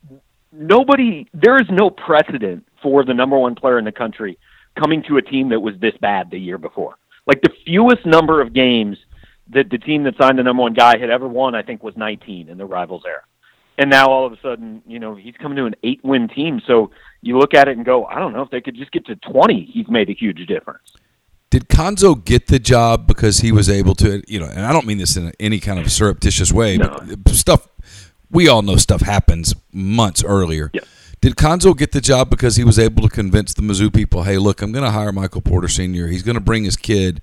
Speaker 7: nobody – there is no precedent for the number one player in the country coming to a team that was this bad the year before. Like, the fewest number of games that the team that signed the number one guy had ever won, I think, was nineteen in the Rivals era. And now all of a sudden, you know, he's coming to an eight-win team. So you look at it and go, I don't know, if they could just get to twenty, he's made a huge difference.
Speaker 6: Did Konzo get the job because he was able to, you know, and I don't mean this in any kind of surreptitious way,
Speaker 7: No.
Speaker 6: but stuff, we all know stuff happens months earlier.
Speaker 7: Yeah.
Speaker 6: Did Konzo get the job because he was able to convince the Mizzou people, hey, look, I'm going to hire Michael Porter Senior He's going to bring his kid.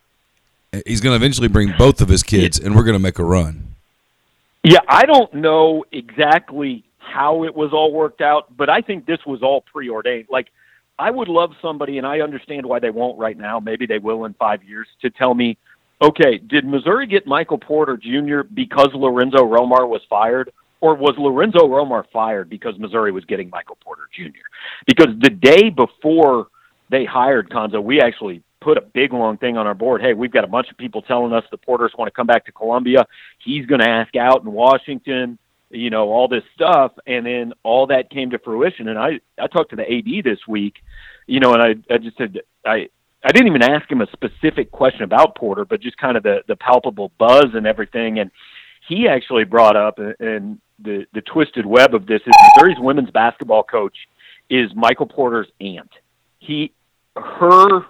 Speaker 6: He's going to eventually bring both of his kids, and we're going to make a run.
Speaker 7: Yeah, I don't know exactly how it was all worked out, but I think this was all preordained. Like, I would love somebody, and I understand why they won't right now, maybe they will in five years, to tell me, okay, did Missouri get Michael Porter Junior because Lorenzo Romar was fired, or was Lorenzo Romar fired because Missouri was getting Michael Porter Junior? Because the day before they hired Konzo, we actually put a big, long thing on our board. Hey, we've got a bunch of people telling us the Porters want to come back to Columbia. He's going to ask out in Washington, you know, all this stuff. And then all that came to fruition. And I, I talked to the A D this week, you know, and I, I just said, I, I didn't even ask him a specific question about Porter, but just kind of the, the palpable buzz and everything. And he actually brought up, and the, the twisted web of this is Missouri's women's basketball coach is Michael Porter's aunt. He, her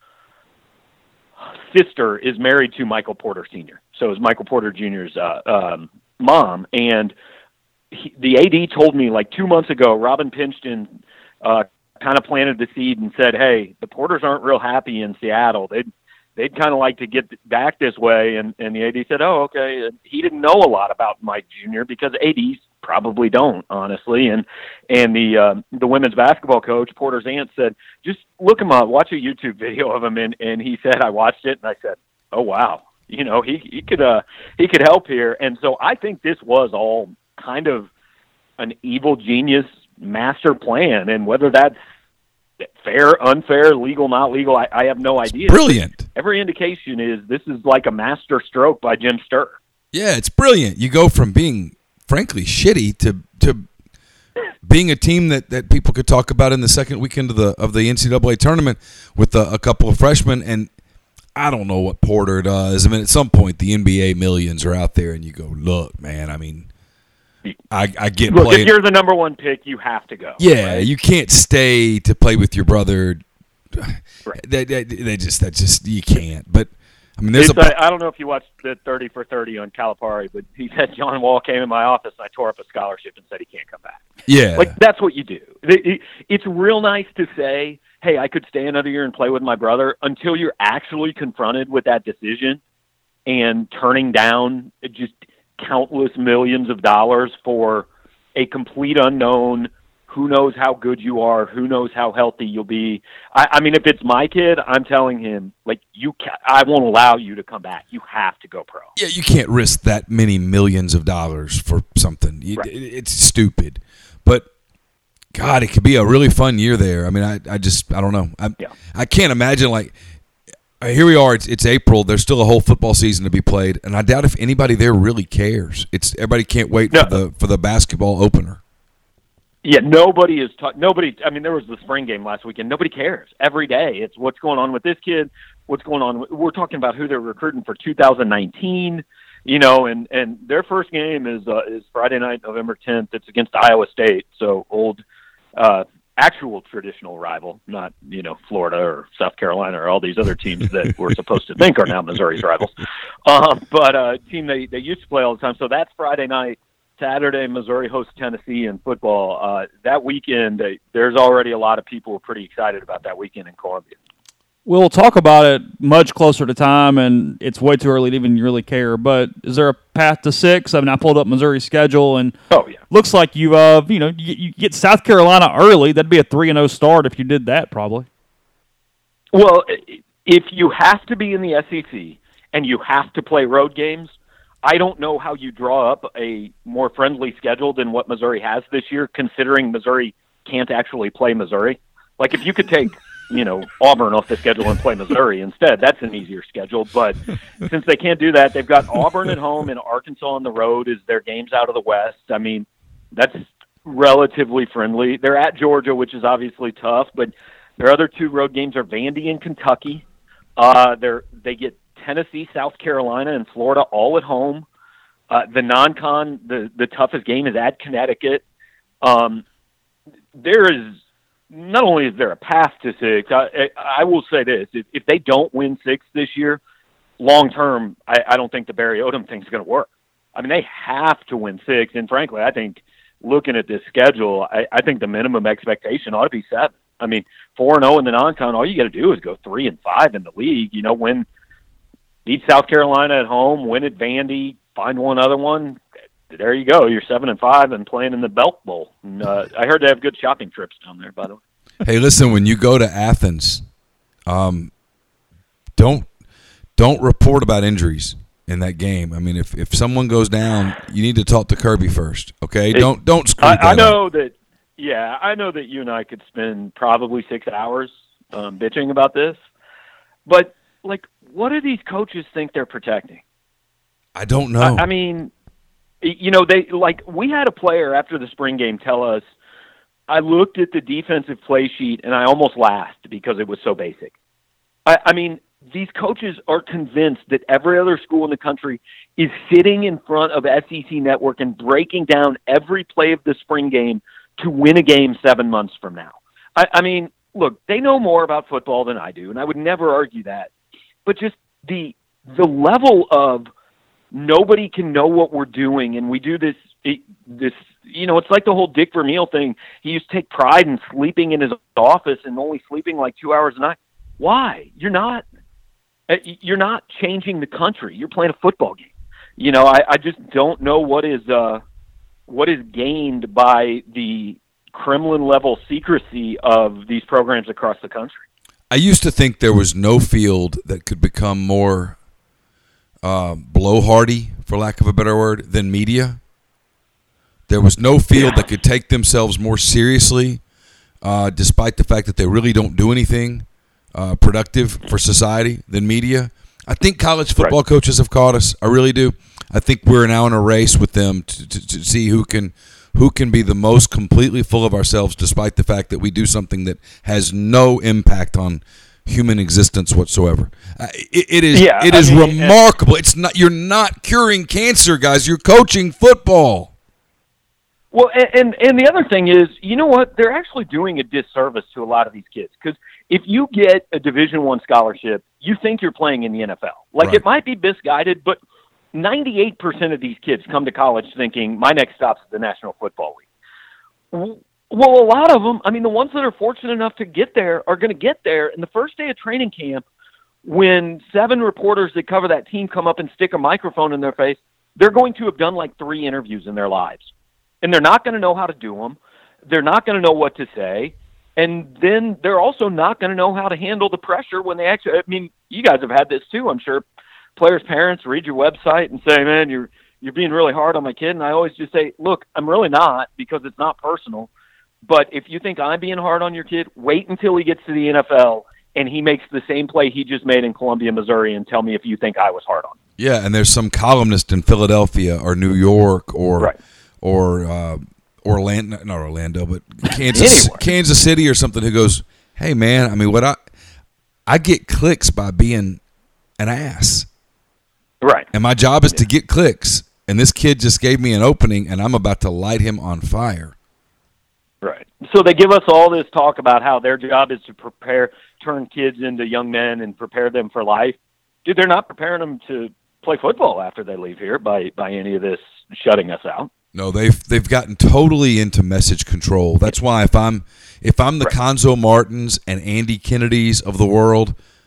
Speaker 7: sister is married to Michael Porter Senior So is Michael Porter Junior's uh, um, mom. And he, the A D told me like two months ago, Robin Pinchton uh, kind of planted the seed and said, hey, the Porters aren't real happy in Seattle. They'd, they'd kind of like to get back this way. And, and the A D said, oh, okay. And he didn't know a lot about Mike Junior because A Ds probably don't, honestly. And and the uh, the women's basketball coach, Porter's aunt, said, just look him up, watch a YouTube video of him. And, and he said, I watched it, and I said, oh, wow. You know, he, he could uh, he could help here. And so I think this was all kind of an evil genius master plan. And whether that's fair, unfair, legal, not legal, I, I have no idea.
Speaker 6: Brilliant.
Speaker 7: Every indication is this is like a master stroke by Jim Sturr.
Speaker 6: Yeah, it's brilliant. You go from being, frankly, shitty to to being a team that, that people could talk about in the second weekend of the of the N C double A tournament with a, a couple of freshmen. And I don't know what Porter does. I mean, at some point, the N B A millions are out there, and you go, look, man, I mean, I, I get
Speaker 7: Look,
Speaker 6: playing.
Speaker 7: if you're the number one pick, you have to go.
Speaker 6: Yeah,
Speaker 7: right?
Speaker 6: you can't stay to play with your brother.
Speaker 7: Right.
Speaker 6: They, they, they just, that just, you can't. But, I mean, there's
Speaker 7: It's,
Speaker 6: a.
Speaker 7: I, I don't know if you watched the thirty for thirty on Calipari, but he said John Wall came in my office and I tore up a scholarship and said he can't come back.
Speaker 6: Yeah.
Speaker 7: Like, that's what you do. It, it, it's real nice to say, hey, I could stay another year and play with my brother, until you're actually confronted with that decision and turning down just countless millions of dollars for a complete unknown. Who knows how good you are? Who knows how healthy you'll be? I, I mean, if it's my kid, I'm telling him, like, you, ca- I won't allow you to come back. You have to go pro.
Speaker 6: Yeah, you can't risk that many millions of dollars for something. You,
Speaker 7: Right.
Speaker 6: it, it's stupid. But, God, it could be a really fun year there. I mean, I, I just, I don't know. I,
Speaker 7: Yeah.
Speaker 6: I can't imagine, like, uh, here we are. It's, it's April. There's still a whole football season to be played, and I doubt if anybody there really cares. It's everybody can't wait
Speaker 7: No.
Speaker 6: for the for the basketball opener.
Speaker 7: Yeah, nobody is ta- nobody. I mean, there was the spring game last weekend. Nobody cares. Every day, it's what's going on with this kid. What's going on? With, we're talking about who they're recruiting for two thousand nineteen. You know, and, and their first game is uh, is Friday night, November tenth. It's against Iowa State, so old, uh, actual traditional rival, not you know Florida or South Carolina or all these other teams that we're supposed to think are now Missouri's rivals. Um, but a uh, team they they used to play all the time. So that's Friday night. Saturday, Missouri hosts Tennessee in football. Uh, that weekend, uh, there's already a lot of people who are pretty excited about that weekend in Columbia.
Speaker 5: We'll talk about it much closer to time, and it's way too early to even really care. But is there a path to six? I mean, I pulled up Missouri's schedule, and
Speaker 7: oh yeah,
Speaker 5: looks like you, uh, you know, you, you get South Carolina early. That'd be a three and zero start if you did that, probably.
Speaker 7: Well, if you have to be in the S E C and you have to play road games, I don't know how you draw up a more friendly schedule than what Missouri has this year, considering Missouri can't actually play Missouri. Like, if you could take, you know, Auburn off the schedule and play Missouri instead, that's an easier schedule. But since they can't do that, they've got Auburn at home and Arkansas on the road as their games out of the West. I mean, that's relatively friendly. They're at Georgia, which is obviously tough, but their other two road games are Vandy and Kentucky. Uh, they're, they get Tennessee, South Carolina, and Florida all at home. Uh, the non-con, the, the toughest game is at Connecticut. Um, there is not only is there a path to six, I, I will say this: if, if they don't win six this year, long term, I, I don't think the Barry Odom thing is going to work. I mean, they have to win six, and frankly, I think looking at this schedule, I, I think the minimum expectation ought to be seven. I mean, four and zero in the non-con, all you got to do is go three and five in the league. You know, win, beat South Carolina at home, win at Vandy, find one other one. There you go. You're seven and five and playing in the Belk Bowl. And, uh, I heard they have good shopping trips down there, by the way.
Speaker 6: Hey, listen, when you go to Athens, um, don't don't report about injuries in that game. I mean, if, if someone goes down, you need to talk to Kirby first. Okay,
Speaker 7: it,
Speaker 6: don't don't screw
Speaker 7: I,
Speaker 6: that
Speaker 7: I know
Speaker 6: up.
Speaker 7: that. Yeah, I know that you and I could spend probably six hours um, bitching about this, but like, what do these coaches think they're protecting?
Speaker 6: I don't know.
Speaker 7: I, I mean. You know, they like we had a player after the spring game tell us, I looked at the defensive play sheet and I almost laughed because it was so basic. I, I mean, these coaches are convinced that every other school in the country is sitting in front of S E C Network and breaking down every play of the spring game to win a game seven months from now. I, I mean, look, they know more about football than I do, and I would never argue that. But just the the level of nobody can know what we're doing, and we do this, this, you know, it's like the whole Dick Vermeil thing. He used to take pride in sleeping in his office and only sleeping like two hours a night. Why? You're not, you're not changing the country. You're playing a football game. You know, I, I just don't know what is, uh, what is gained by the Kremlin level secrecy of these programs across the country.
Speaker 6: I used to think there was no field that could become more Uh, blowhardy, for lack of a better word, than media. There was no field
Speaker 7: yeah.
Speaker 6: that could take themselves more seriously, uh, despite the fact that they really don't do anything uh, productive for society than media. I think college football
Speaker 7: right.
Speaker 6: coaches have caught us. I really do. I think we're now in a race with them to, to, to see who can who can be the most completely full of ourselves, despite the fact that we do something that has no impact on human existence whatsoever. Uh, it, it is
Speaker 7: yeah,
Speaker 6: it
Speaker 7: I
Speaker 6: is
Speaker 7: mean,
Speaker 6: remarkable. It's not you're not curing cancer, guys. You're coaching football.
Speaker 7: Well, and, and and the other thing is, you know what? They're actually doing a disservice to a lot of these kids, because if you get a Division One scholarship, you think you're playing in the N F L. Like,
Speaker 6: right.
Speaker 7: It might be misguided, but ninety-eight percent of these kids come to college thinking my next stop's the National Football League. Well, a lot of them, I mean, the ones that are fortunate enough to get there are going to get there. And the first day of training camp, when seven reporters that cover that team come up and stick a microphone in their face, they're going to have done like three interviews in their lives. And they're not going to know how to do them. They're not going to know what to say. And then they're also not going to know how to handle the pressure when they actually, I mean, you guys have had this too, I'm sure. Players' parents read your website and say, man, you're, you're being really hard on my kid. And I always just say, look, I'm really not, because it's not personal. But if you think I'm being hard on your kid, wait until he gets to the N F L and he makes the same play he just made in Columbia, Missouri, and tell me if you think I was hard on him.
Speaker 6: Yeah, and there's some columnist in Philadelphia or New York or
Speaker 7: right.
Speaker 6: or uh, Orlando, not Orlando, but Kansas, Kansas City or something, who goes, "Hey, man, I mean, what I I get clicks by being an ass,
Speaker 7: right?
Speaker 6: And my job is
Speaker 7: yeah.
Speaker 6: to get clicks, and this kid just gave me an opening, and I'm about to light him on fire."
Speaker 7: Right. So they give us all this talk about how their job is to prepare, turn kids into young men and prepare them for life. Dude, they're not preparing them to play football after they leave here by, by any of this shutting us out.
Speaker 6: No, they've they've gotten totally into message control. That's why if I'm if I'm the
Speaker 7: right.
Speaker 6: Conzo Martins and Andy Kennedys of the world,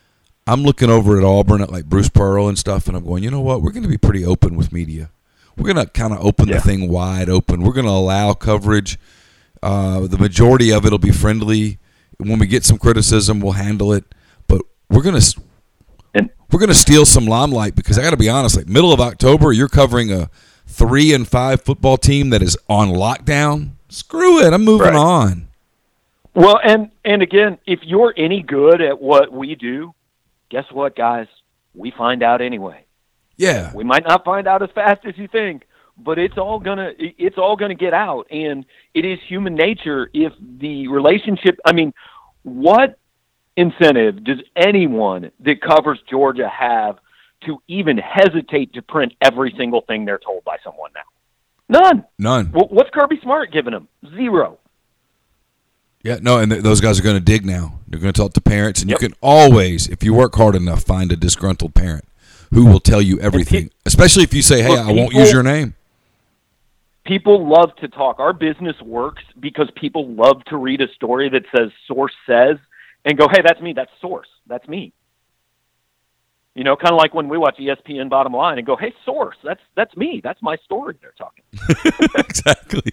Speaker 6: I'm looking over at Auburn at like Bruce Pearl and stuff, and I'm going, you know what? We're going to be pretty open with media. We're going to kind of open
Speaker 7: Yeah.
Speaker 6: the thing wide open. We're going to allow coverage. Uh, the majority of it will be friendly. When we get some criticism, we'll handle it. But we're going to
Speaker 7: And
Speaker 6: we're going to steal some limelight because I got to be honest. Like middle of October, you're covering a three and five football team that is on lockdown. Screw it. I'm moving
Speaker 7: Right.
Speaker 6: on.
Speaker 7: well, and and again, if you're any good at what we do, guess what, guys? We find out anyway.
Speaker 6: Yeah.
Speaker 7: We might not find out as fast as you think, but it's all gonna it's all gonna get out, and it is human nature. If the relationship, I mean, what incentive does anyone that covers Georgia have to even hesitate to print every single thing they're told by someone now? None.
Speaker 6: None.
Speaker 7: Well, what's Kirby Smart giving them? Zero.
Speaker 6: Yeah, no, and th- those guys are going to dig now. They're going to talk to parents, and
Speaker 7: Yep.
Speaker 6: you can always, if you work hard enough, find a disgruntled parent who will tell you everything,
Speaker 7: pe-
Speaker 6: especially if you say, hey,
Speaker 7: Look,
Speaker 6: I won't
Speaker 7: people-
Speaker 6: use your name.
Speaker 7: People love to talk. Our business works because people love to read a story that says source says and go, hey, that's me. That's source. That's me. You know, kind of like when we watch E S P N Bottom Line and go, hey, source. That's that's me. That's my story they're talking.
Speaker 6: Exactly.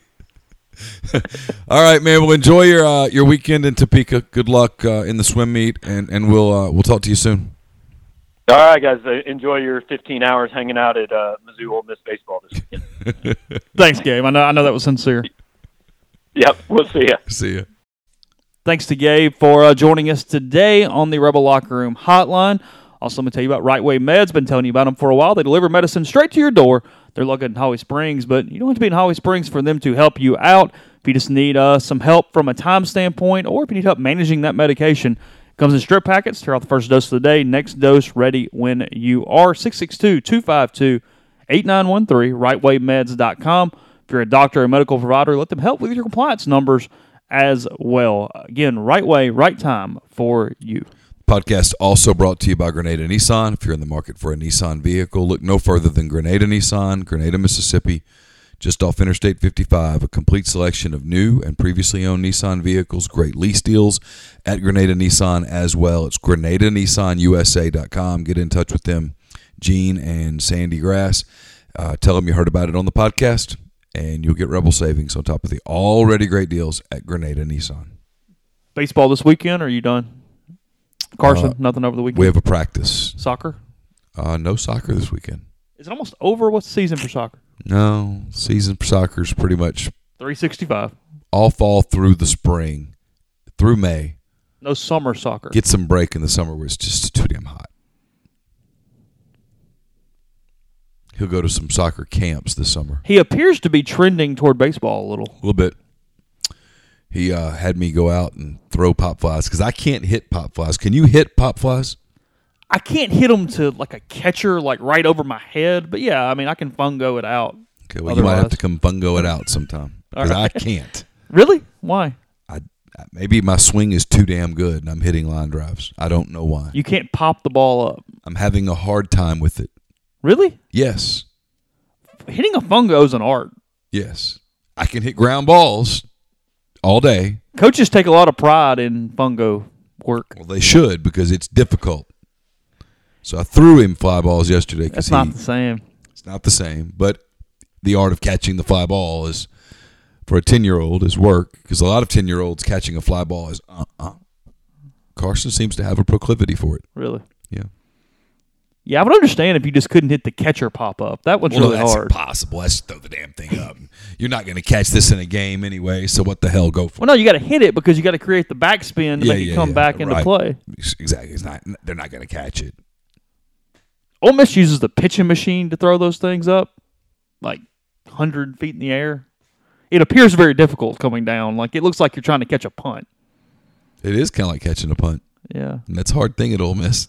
Speaker 6: All right, man. Well, enjoy your uh, your weekend in Topeka. Good luck uh, in the swim meet, and, and we'll uh, we'll talk to you soon.
Speaker 7: All right, guys. Uh, enjoy your fifteen hours hanging out at uh, Mizzou Ole Miss baseball this weekend.
Speaker 5: Thanks, Gabe. I know I know that was sincere.
Speaker 7: Yep. We'll see you.
Speaker 6: See ya.
Speaker 5: Thanks to Gabe for uh, joining us today on the Rebel Locker Room Hotline. Also, let me tell you about Right Way Meds. Been telling you about them for a while. They deliver medicine straight to your door. They're located in Holly Springs, but you don't have to be in Holly Springs for them to help you out. If you just need uh, some help from a time standpoint, or if you need help managing that medication, it comes in strip packets. Tear out the first dose of the day. Next dose ready when you are. six six two, two five two, eight nine one three, right way meds dot com. If you're a doctor or medical provider, let them help with your compliance numbers as well. Again, right way, right time for you.
Speaker 6: Podcast also brought to you by Grenada Nissan. If you're in the market for a Nissan vehicle, look no further than Grenada Nissan, Grenada, Mississippi, just off Interstate fifty-five. A complete selection of new and previously owned Nissan vehicles. Great lease deals at Grenada Nissan as well. It's Grenada Nissan U S A dot com. Get in touch with them, Gene and Sandy Grass. Uh, tell them you heard about it on the podcast, and you'll get Rebel savings on top of the already great deals at Grenada Nissan.
Speaker 5: Baseball this weekend, or are you done? Carson,
Speaker 6: Uh,
Speaker 5: nothing over the weekend?
Speaker 6: We have a practice.
Speaker 5: Soccer?
Speaker 6: Uh, no soccer this weekend.
Speaker 5: Is it almost over? What's the season for soccer?
Speaker 6: No, season for soccer is pretty much
Speaker 5: three sixty-five.
Speaker 6: all fall through the spring, through May.
Speaker 5: No summer soccer.
Speaker 6: Get some break in the summer where it's just too damn hot. He'll go to some soccer camps this summer.
Speaker 5: He appears to be trending toward baseball a little.
Speaker 6: A little bit. He uh, had me go out and throw pop flies because I can't hit pop flies. Can you hit pop flies?
Speaker 5: I can't hit him to like a catcher, like right over my head. But yeah, I mean, I can fungo it out.
Speaker 6: Okay, well, you might have
Speaker 5: Otherwise-
Speaker 6: to come fungo it out sometime because
Speaker 5: All right.
Speaker 6: I can't.
Speaker 5: Really? Why?
Speaker 6: I maybe my swing is too damn good and I'm hitting line drives. I don't know why.
Speaker 5: You can't pop the ball up.
Speaker 6: I'm having a hard time with it.
Speaker 5: Really?
Speaker 6: Yes,
Speaker 5: Hitting a fungo is an art.
Speaker 6: yes. I can hit ground balls all day.
Speaker 5: Coaches take a lot of pride in fungo work.
Speaker 6: Well, they should because it's difficult. So I threw him fly balls yesterday because
Speaker 5: That's not
Speaker 6: he,
Speaker 5: the same.
Speaker 6: it's not the same. But the art of catching the fly ball is, for a ten-year-old, is work because a lot of ten-year-olds catching a fly ball is uh-uh. Carson seems to have a proclivity for it.
Speaker 5: Really?
Speaker 6: Yeah.
Speaker 5: Yeah, I would understand if you just couldn't hit the catcher pop up. That one's
Speaker 6: Well,
Speaker 5: really
Speaker 6: that's
Speaker 5: hard.
Speaker 6: impossible. Let's throw the damn thing up. You're not going to catch this in a game anyway, so what the hell, go for
Speaker 5: Well, no, you got to hit it because you got to create the backspin to
Speaker 6: Yeah,
Speaker 5: make it
Speaker 6: yeah,
Speaker 5: come
Speaker 6: yeah,
Speaker 5: back into
Speaker 6: right.
Speaker 5: play.
Speaker 6: it. Exactly. It's not. They're not going to catch it.
Speaker 5: Ole Miss uses the pitching machine to throw those things up, like one hundred feet in the air. It appears very difficult coming down. Like, it looks like you're trying to catch a punt.
Speaker 6: It is kind of like catching a punt.
Speaker 5: Yeah.
Speaker 6: And that's a hard thing at Ole Miss.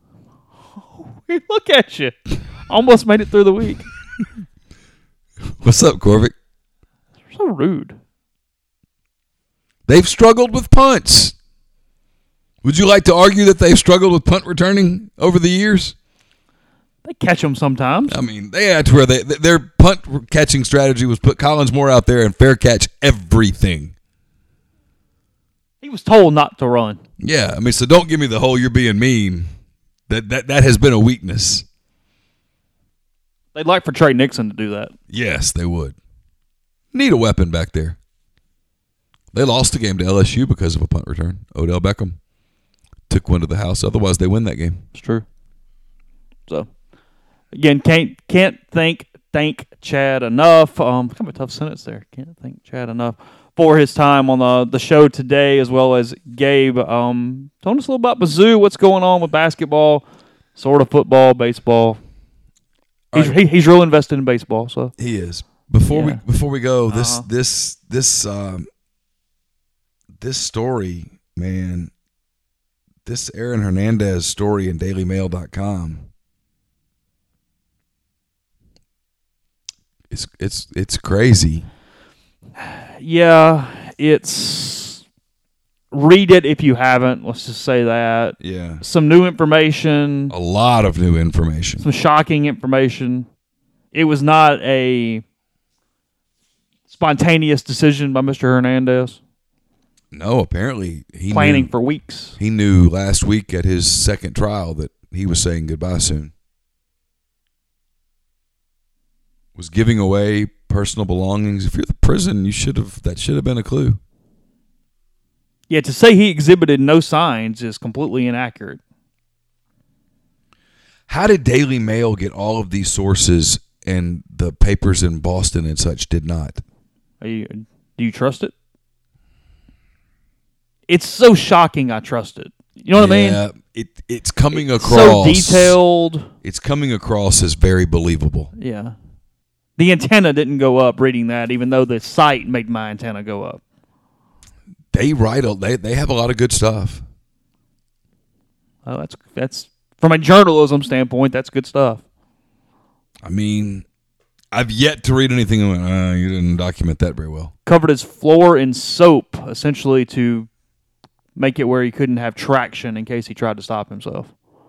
Speaker 5: Look at you. Almost made it through the week.
Speaker 6: What's up, Corvick?
Speaker 5: So rude.
Speaker 6: They've struggled with punts. Would you like to argue that they've struggled with punt returning over the years?
Speaker 5: They catch them sometimes.
Speaker 6: I mean, they had to where they, their punt catching strategy was put Collins Moore out there and fair catch everything.
Speaker 5: He was told not to run.
Speaker 6: Yeah, I mean, so don't give me the whole you're being mean. That that that has been a weakness.
Speaker 5: They'd like for Trey Nixon to do that.
Speaker 6: Yes, they would. Need a weapon back there. They lost the game to L S U because of a punt return. Odell Beckham took one to the house. Otherwise, they win that game.
Speaker 5: It's true. So, again, can't can't thank thank Chad enough. Um, kind of a tough sentence there. Can't thank Chad enough for his time on the the show today, as well as Gabe. Um, told us a little about Mizzou. What's going on with basketball, sort of football, baseball. He's
Speaker 6: right.
Speaker 5: he, he's real invested in baseball. So
Speaker 6: He is. Before
Speaker 5: Yeah.
Speaker 6: we before we go, this
Speaker 5: Uh-huh.
Speaker 6: this this um, this story, man. This Aaron Hernandez story in Daily Mail dot com. It's it's it's crazy.
Speaker 5: yeah, it's read it if you haven't. Let's just say that.
Speaker 6: Yeah.
Speaker 5: Some new information.
Speaker 6: A lot of new information.
Speaker 5: Some shocking information. It was not a spontaneous decision by Mister Hernandez.
Speaker 6: No, apparently he
Speaker 5: Planning
Speaker 6: knew,
Speaker 5: for weeks.
Speaker 6: He knew last week at his second trial that he was saying goodbye soon. Was giving away personal belongings. If you're the prison, you should have. That should have been a clue.
Speaker 5: Yeah, to say he exhibited no signs is completely inaccurate.
Speaker 6: How did Daily Mail get all of these sources and the papers in Boston and such did not?
Speaker 5: Are you, do you trust it? It's so shocking I trust it. You know what I
Speaker 6: Yeah,
Speaker 5: mean?
Speaker 6: it it's coming
Speaker 5: It's
Speaker 6: across
Speaker 5: so detailed.
Speaker 6: It's coming across as very believable.
Speaker 5: Yeah. The antenna didn't go up reading that, even though the site made my antenna go up.
Speaker 6: They write a, they they have a lot of good stuff.
Speaker 5: Oh, that's that's from a journalism standpoint, that's good stuff.
Speaker 6: I mean, I've yet to read anything that went, uh, you didn't document that very well.
Speaker 5: Covered his floor in soap, essentially to make it where he couldn't have traction in case he tried to stop himself.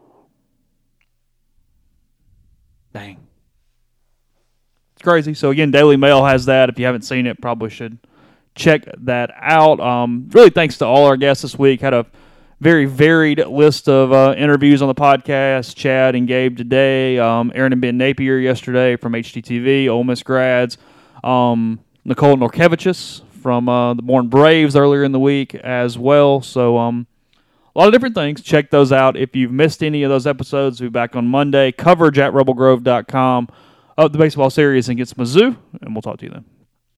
Speaker 5: Dang. It's crazy. So, again, Daily Mail has that. If you haven't seen it, probably should check that out. Um, really thanks to all our guests this week. Had a very varied list of uh, interviews on the podcast. Chad and Gabe today. Um, Aaron and Ben Napier yesterday from H T T V, Ole Miss grads. Um, Nicole Norkevichus from uh, the Bourne Braves earlier in the week as well. So um, a lot of different things. Check those out. If you've missed any of those episodes, we'll be back on Monday. Coverage at rebel grove dot com of the baseball series against Mizzou, and we'll talk to you then.